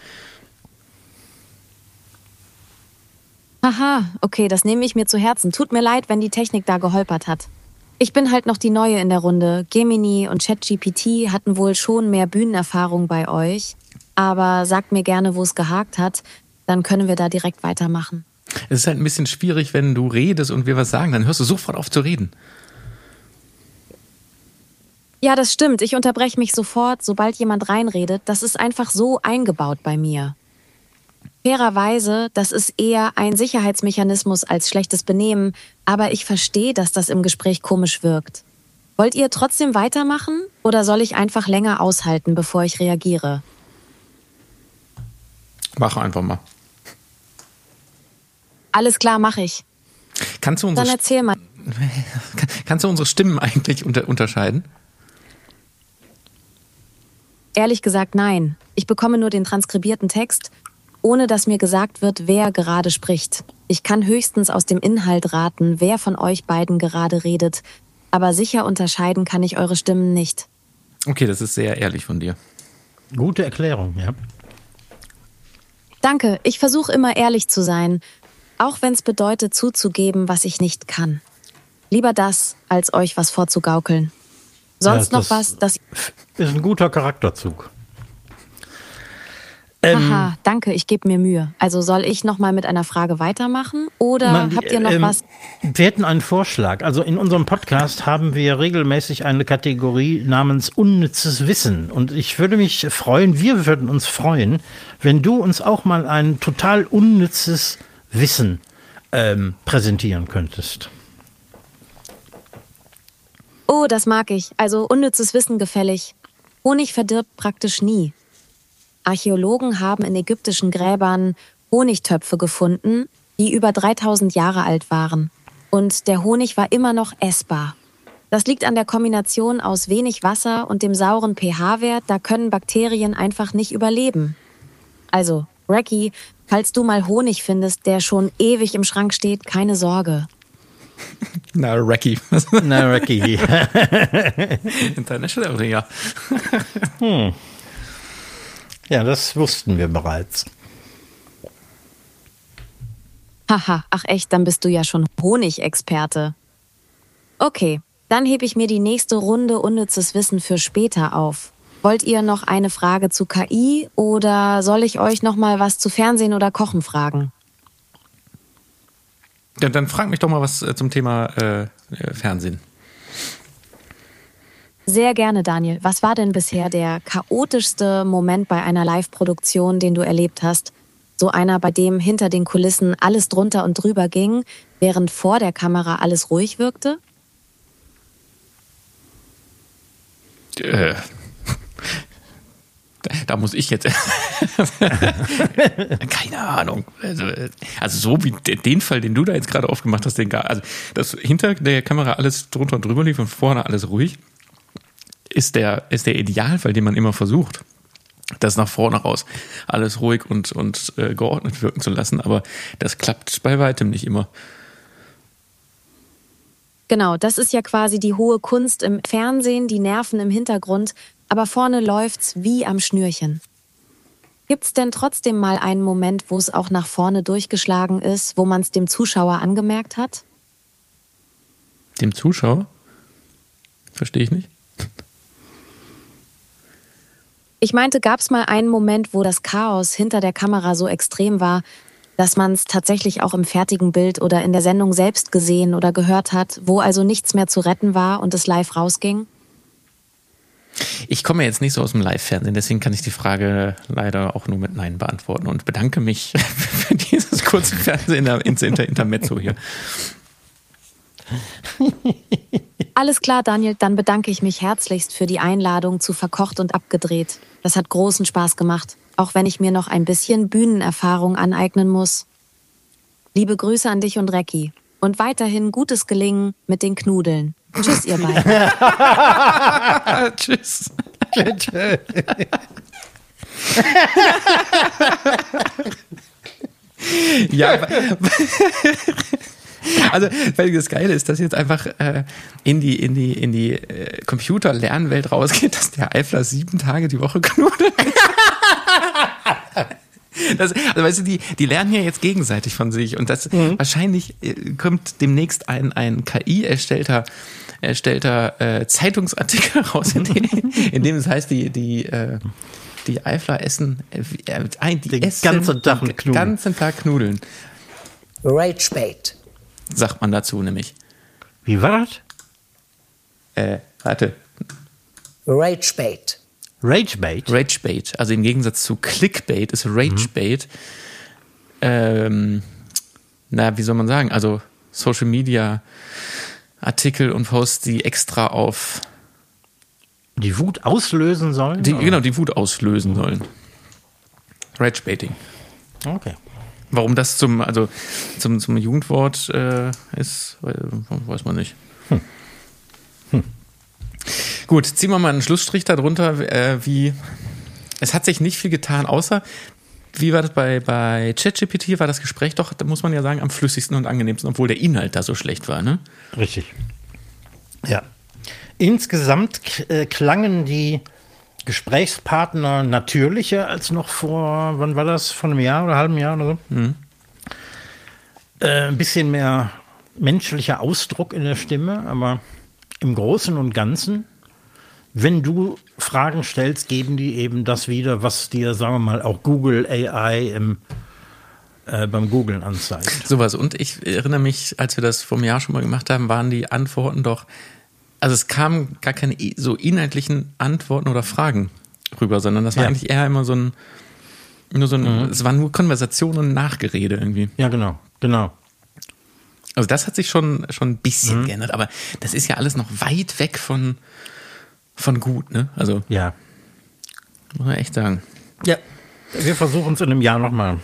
Aha, okay, das nehme ich mir zu Herzen. Tut mir leid, wenn die Technik da geholpert hat. Ich bin halt noch die Neue in der Runde. Gemini und ChatGPT hatten wohl schon mehr Bühnenerfahrung bei euch. Aber sagt mir gerne, wo es gehakt hat. Dann können wir da direkt weitermachen. Es ist halt ein bisschen schwierig, wenn du redest und wir was sagen. Dann hörst du sofort auf zu reden. Ja, das stimmt. Ich unterbreche mich sofort, sobald jemand reinredet. Das ist einfach so eingebaut bei mir. Fairerweise, das ist eher ein Sicherheitsmechanismus als schlechtes Benehmen. Aber ich verstehe, dass das im Gespräch komisch wirkt. Wollt ihr trotzdem weitermachen? Oder soll ich einfach länger aushalten, bevor ich reagiere? Mach einfach mal. Alles klar, mache ich. Kannst du unsere Dann erzähl mal. Kannst du unsere Stimmen eigentlich unter- unterscheiden? Ehrlich gesagt, nein. Ich bekomme nur den transkribierten Text, ohne dass mir gesagt wird, wer gerade spricht. Ich kann höchstens aus dem Inhalt raten, wer von euch beiden gerade redet. Aber sicher unterscheiden kann ich eure Stimmen nicht. Okay, das ist sehr ehrlich von dir. Gute Erklärung, ja. Danke, ich versuche immer ehrlich zu sein, auch wenn es bedeutet zuzugeben, was ich nicht kann. Lieber das, als euch was vorzugaukeln. Sonst Ja, noch was, das... Ist ein guter Charakterzug. Haha, ähm, danke, ich gebe mir Mühe. Also soll ich noch mal mit einer Frage weitermachen oder man, habt ihr noch ähm, was? Wir hätten einen Vorschlag. Also in unserem Podcast haben wir regelmäßig eine Kategorie namens unnützes Wissen. Und ich würde mich freuen, wir würden uns freuen, wenn du uns auch mal ein total unnützes Wissen ähm, präsentieren könntest. Oh, das mag ich. Also unnützes Wissen gefällig. Honig verdirbt praktisch nie. Archäologen haben in ägyptischen Gräbern Honigtöpfe gefunden, die über dreitausend Jahre alt waren. Und der Honig war immer noch essbar. Das liegt an der Kombination aus wenig Wasser und dem sauren pH-Wert, da können Bakterien einfach nicht überleben. Also, Recki, falls du mal Honig findest, der schon ewig im Schrank steht, keine Sorge. Na, Recki. Na, Recki. International, ja. hm. Ja, das wussten wir bereits. Haha, ach echt, dann bist du ja schon Honigexperte. Okay, dann hebe ich mir die nächste Runde unnützes Wissen für später auf. Wollt ihr noch eine Frage zu K I oder soll ich euch noch mal was zu Fernsehen oder Kochen fragen? Ja, dann frag mich doch mal was zum Thema äh, Fernsehen. Sehr gerne, Daniel. Was war denn bisher der chaotischste Moment bei einer Live-Produktion, den du erlebt hast? So einer, bei dem hinter den Kulissen alles drunter und drüber ging, während vor der Kamera alles ruhig wirkte? Äh, da muss ich jetzt... Keine Ahnung. Also, also so wie den Fall, den du da jetzt gerade aufgemacht hast, den gar, also dass hinter der Kamera alles drunter und drüber lief und vorne alles ruhig, ist der, ist der Idealfall, den man immer versucht, das nach vorne raus alles ruhig und, und äh, geordnet wirken zu lassen. Aber das klappt bei weitem nicht immer. Genau, das ist ja quasi die hohe Kunst im Fernsehen, die Nerven im Hintergrund, aber vorne läuft's wie am Schnürchen. Gibt's denn trotzdem mal einen Moment, wo es auch nach vorne durchgeschlagen ist, wo man es dem Zuschauer angemerkt hat? Dem Zuschauer? Verstehe ich nicht. Ich meinte, gab's mal einen Moment, wo das Chaos hinter der Kamera so extrem war, dass man es tatsächlich auch im fertigen Bild oder in der Sendung selbst gesehen oder gehört hat, wo also nichts mehr zu retten war und es live rausging? Ich komme jetzt nicht so aus dem Live-Fernsehen, deswegen kann ich die Frage leider auch nur mit Nein beantworten und bedanke mich für dieses kurze Fernsehen ins Inter Intermezzo hier. Alles klar, Daniel, dann bedanke ich mich herzlichst für die Einladung zu Verkocht und Abgedreht. Das hat großen Spaß gemacht, auch wenn ich mir noch ein bisschen Bühnenerfahrung aneignen muss. Liebe Grüße an dich und Recki. Und weiterhin gutes Gelingen mit den Knudeln. Tschüss, ihr beiden. Tschüss. Ja, aber, also, weil das Geile ist, dass jetzt einfach äh, in die, in die, in die äh, Computer-Lernwelt rausgeht, dass der Eifler sieben Tage die Woche knudelt. Das, also weißt du, die, die lernen ja jetzt gegenseitig von sich und das mhm. wahrscheinlich kommt demnächst ein, ein K I-erstellter erstellter äh, Zeitungsartikel raus, in dem, in dem es heißt, die, die, äh, die Eifler essen, äh, die den essen ganzen Tag den Knudeln. ganzen Tag Knudeln. Ragebait. Sagt man dazu nämlich. Wie war das? Äh, warte. Ragebait. Ragebait? Ragebait. Also im Gegensatz zu Clickbait ist Ragebait, mhm. ähm, na, wie soll man sagen, also Social Media Artikel und Posts, die extra auf die Wut auslösen sollen? Die, genau, die Wut auslösen sollen. Ragebaiting. Okay. Warum das zum, also zum, zum Jugendwort äh, ist, weiß man nicht. Hm. Hm. Gut, ziehen wir mal einen Schlussstrich darunter, äh, wie es hat sich nicht viel getan, außer wie war das bei, bei ChatGPT, war das Gespräch doch, da muss man ja sagen, am flüssigsten und angenehmsten, obwohl der Inhalt da so schlecht war, ne? Richtig. Ja. Insgesamt äh, klangen die Gesprächspartner natürlicher als noch vor, wann war das, vor einem Jahr oder einem halben Jahr oder so? Mhm. Äh, ein bisschen mehr menschlicher Ausdruck in der Stimme, aber im Großen und Ganzen, wenn du Fragen stellst, geben die eben das wieder, was dir, sagen wir mal, auch Google A I im, äh, beim Googlen anzeigt. Sowas. Und ich erinnere mich, als wir das vor einem Jahr schon mal gemacht haben, waren die Antworten doch, also es kamen gar keine so inhaltlichen Antworten oder Fragen rüber, sondern das war ja eigentlich eher immer so ein, nur so ein, mhm. es war nur Konversation und Nachgerede irgendwie. Ja, genau, genau. Also das hat sich schon, schon ein bisschen mhm. geändert, aber das ist ja alles noch weit weg von Von gut, ne? Also, ja. Muss man echt sagen. Ja, wir versuchen es in einem Jahr nochmal.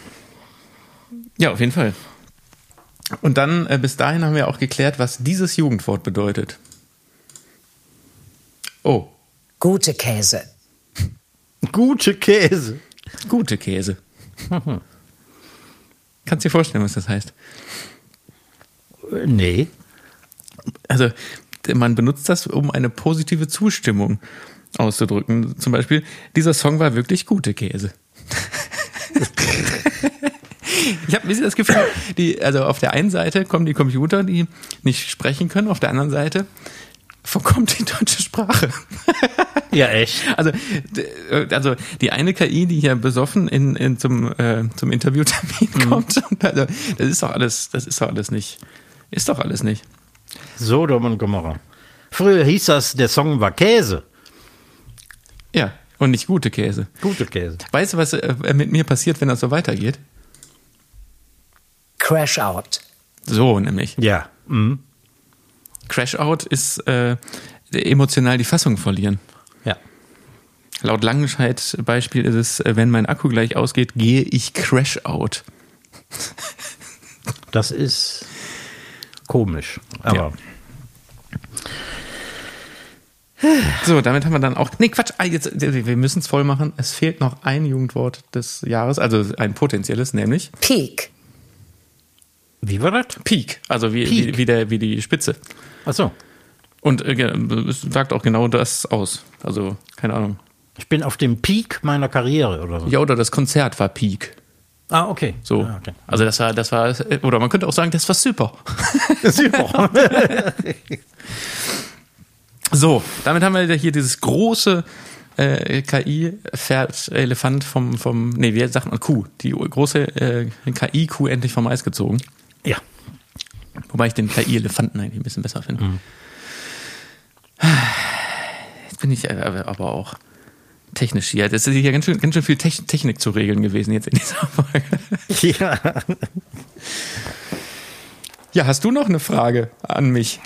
Ja, auf jeden Fall. Und dann, äh, bis dahin haben wir auch geklärt, was dieses Jugendwort bedeutet. Oh. Gute Käse. Gute Käse. Gute Käse. Mhm. Kannst du dir vorstellen, was das heißt? Nee. Also, man benutzt das, um eine positive Zustimmung auszudrücken. Zum Beispiel, dieser Song war wirklich gute Käse. Ich habe ein bisschen das Gefühl, die, also auf der einen Seite kommen die Computer, die nicht sprechen können, auf der anderen Seite verkommt die deutsche Sprache. Ja, echt. Also, also die eine K I, die hier besoffen in, in zum, äh, zum Interviewtermin mhm. kommt, also, das ist doch alles, das ist doch alles nicht, ist doch alles nicht. Sodom und Gomorra. Früher hieß das, der Song war Käse. Ja, und nicht gute Käse. Gute Käse. Weißt du, was äh, mit mir passiert, wenn das so weitergeht? Crash out. So, nämlich. Ja. Mhm. Crash out ist äh, emotional die Fassung verlieren. Ja. Laut Langenscheidt-Beispiel ist es, wenn mein Akku gleich ausgeht, gehe ich Crash out. Das ist komisch, aber ja. So, damit haben wir dann auch, nee, Quatsch, jetzt, wir müssen es voll machen. Es fehlt noch ein Jugendwort des Jahres, also ein potenzielles, nämlich Peak. Wie war das? Peak, also wie, Peak. wie, wie, der, wie die Spitze. Ach so. Und äh, es sagt auch genau das aus. Also, keine Ahnung. Ich bin auf dem Peak meiner Karriere oder so. Ja, oder das Konzert war Peak. Ah, okay. So. Ah, okay. Also das war, das war, oder man könnte auch sagen, das war super. Super. So, damit haben wir hier dieses große äh, K I-Pferd, Elefant vom, vom, nee, wie sagt man, Kuh. Die große äh, K I-Kuh endlich vom Eis gezogen. Ja. Wobei ich den K I-Elefanten eigentlich ein bisschen besser finde. Mhm. Jetzt bin ich aber auch technisch hier. Das ist ja ganz schön, ganz schön viel Technik zu regeln gewesen jetzt in dieser Folge. Ja. Ja, hast du noch eine Frage an mich?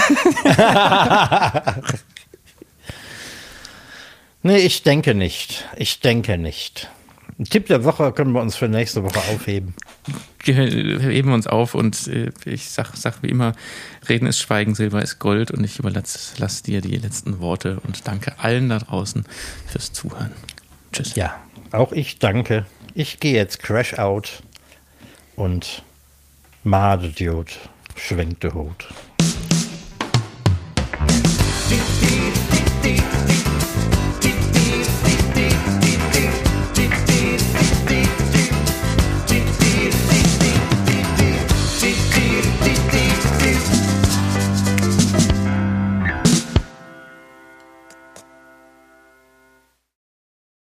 Nee, ich denke nicht. Ich denke nicht. Ein Tipp der Woche können wir uns für nächste Woche aufheben. Wir heben wir uns auf und äh, ich sag, sag wie immer, Reden ist Schweigen, Silber ist Gold und ich überlasse lass dir die letzten Worte und danke allen da draußen fürs Zuhören. Tschüss. Ja, auch ich danke. Ich gehe jetzt Crash Out und Madediod schwenkte Hut. Die, die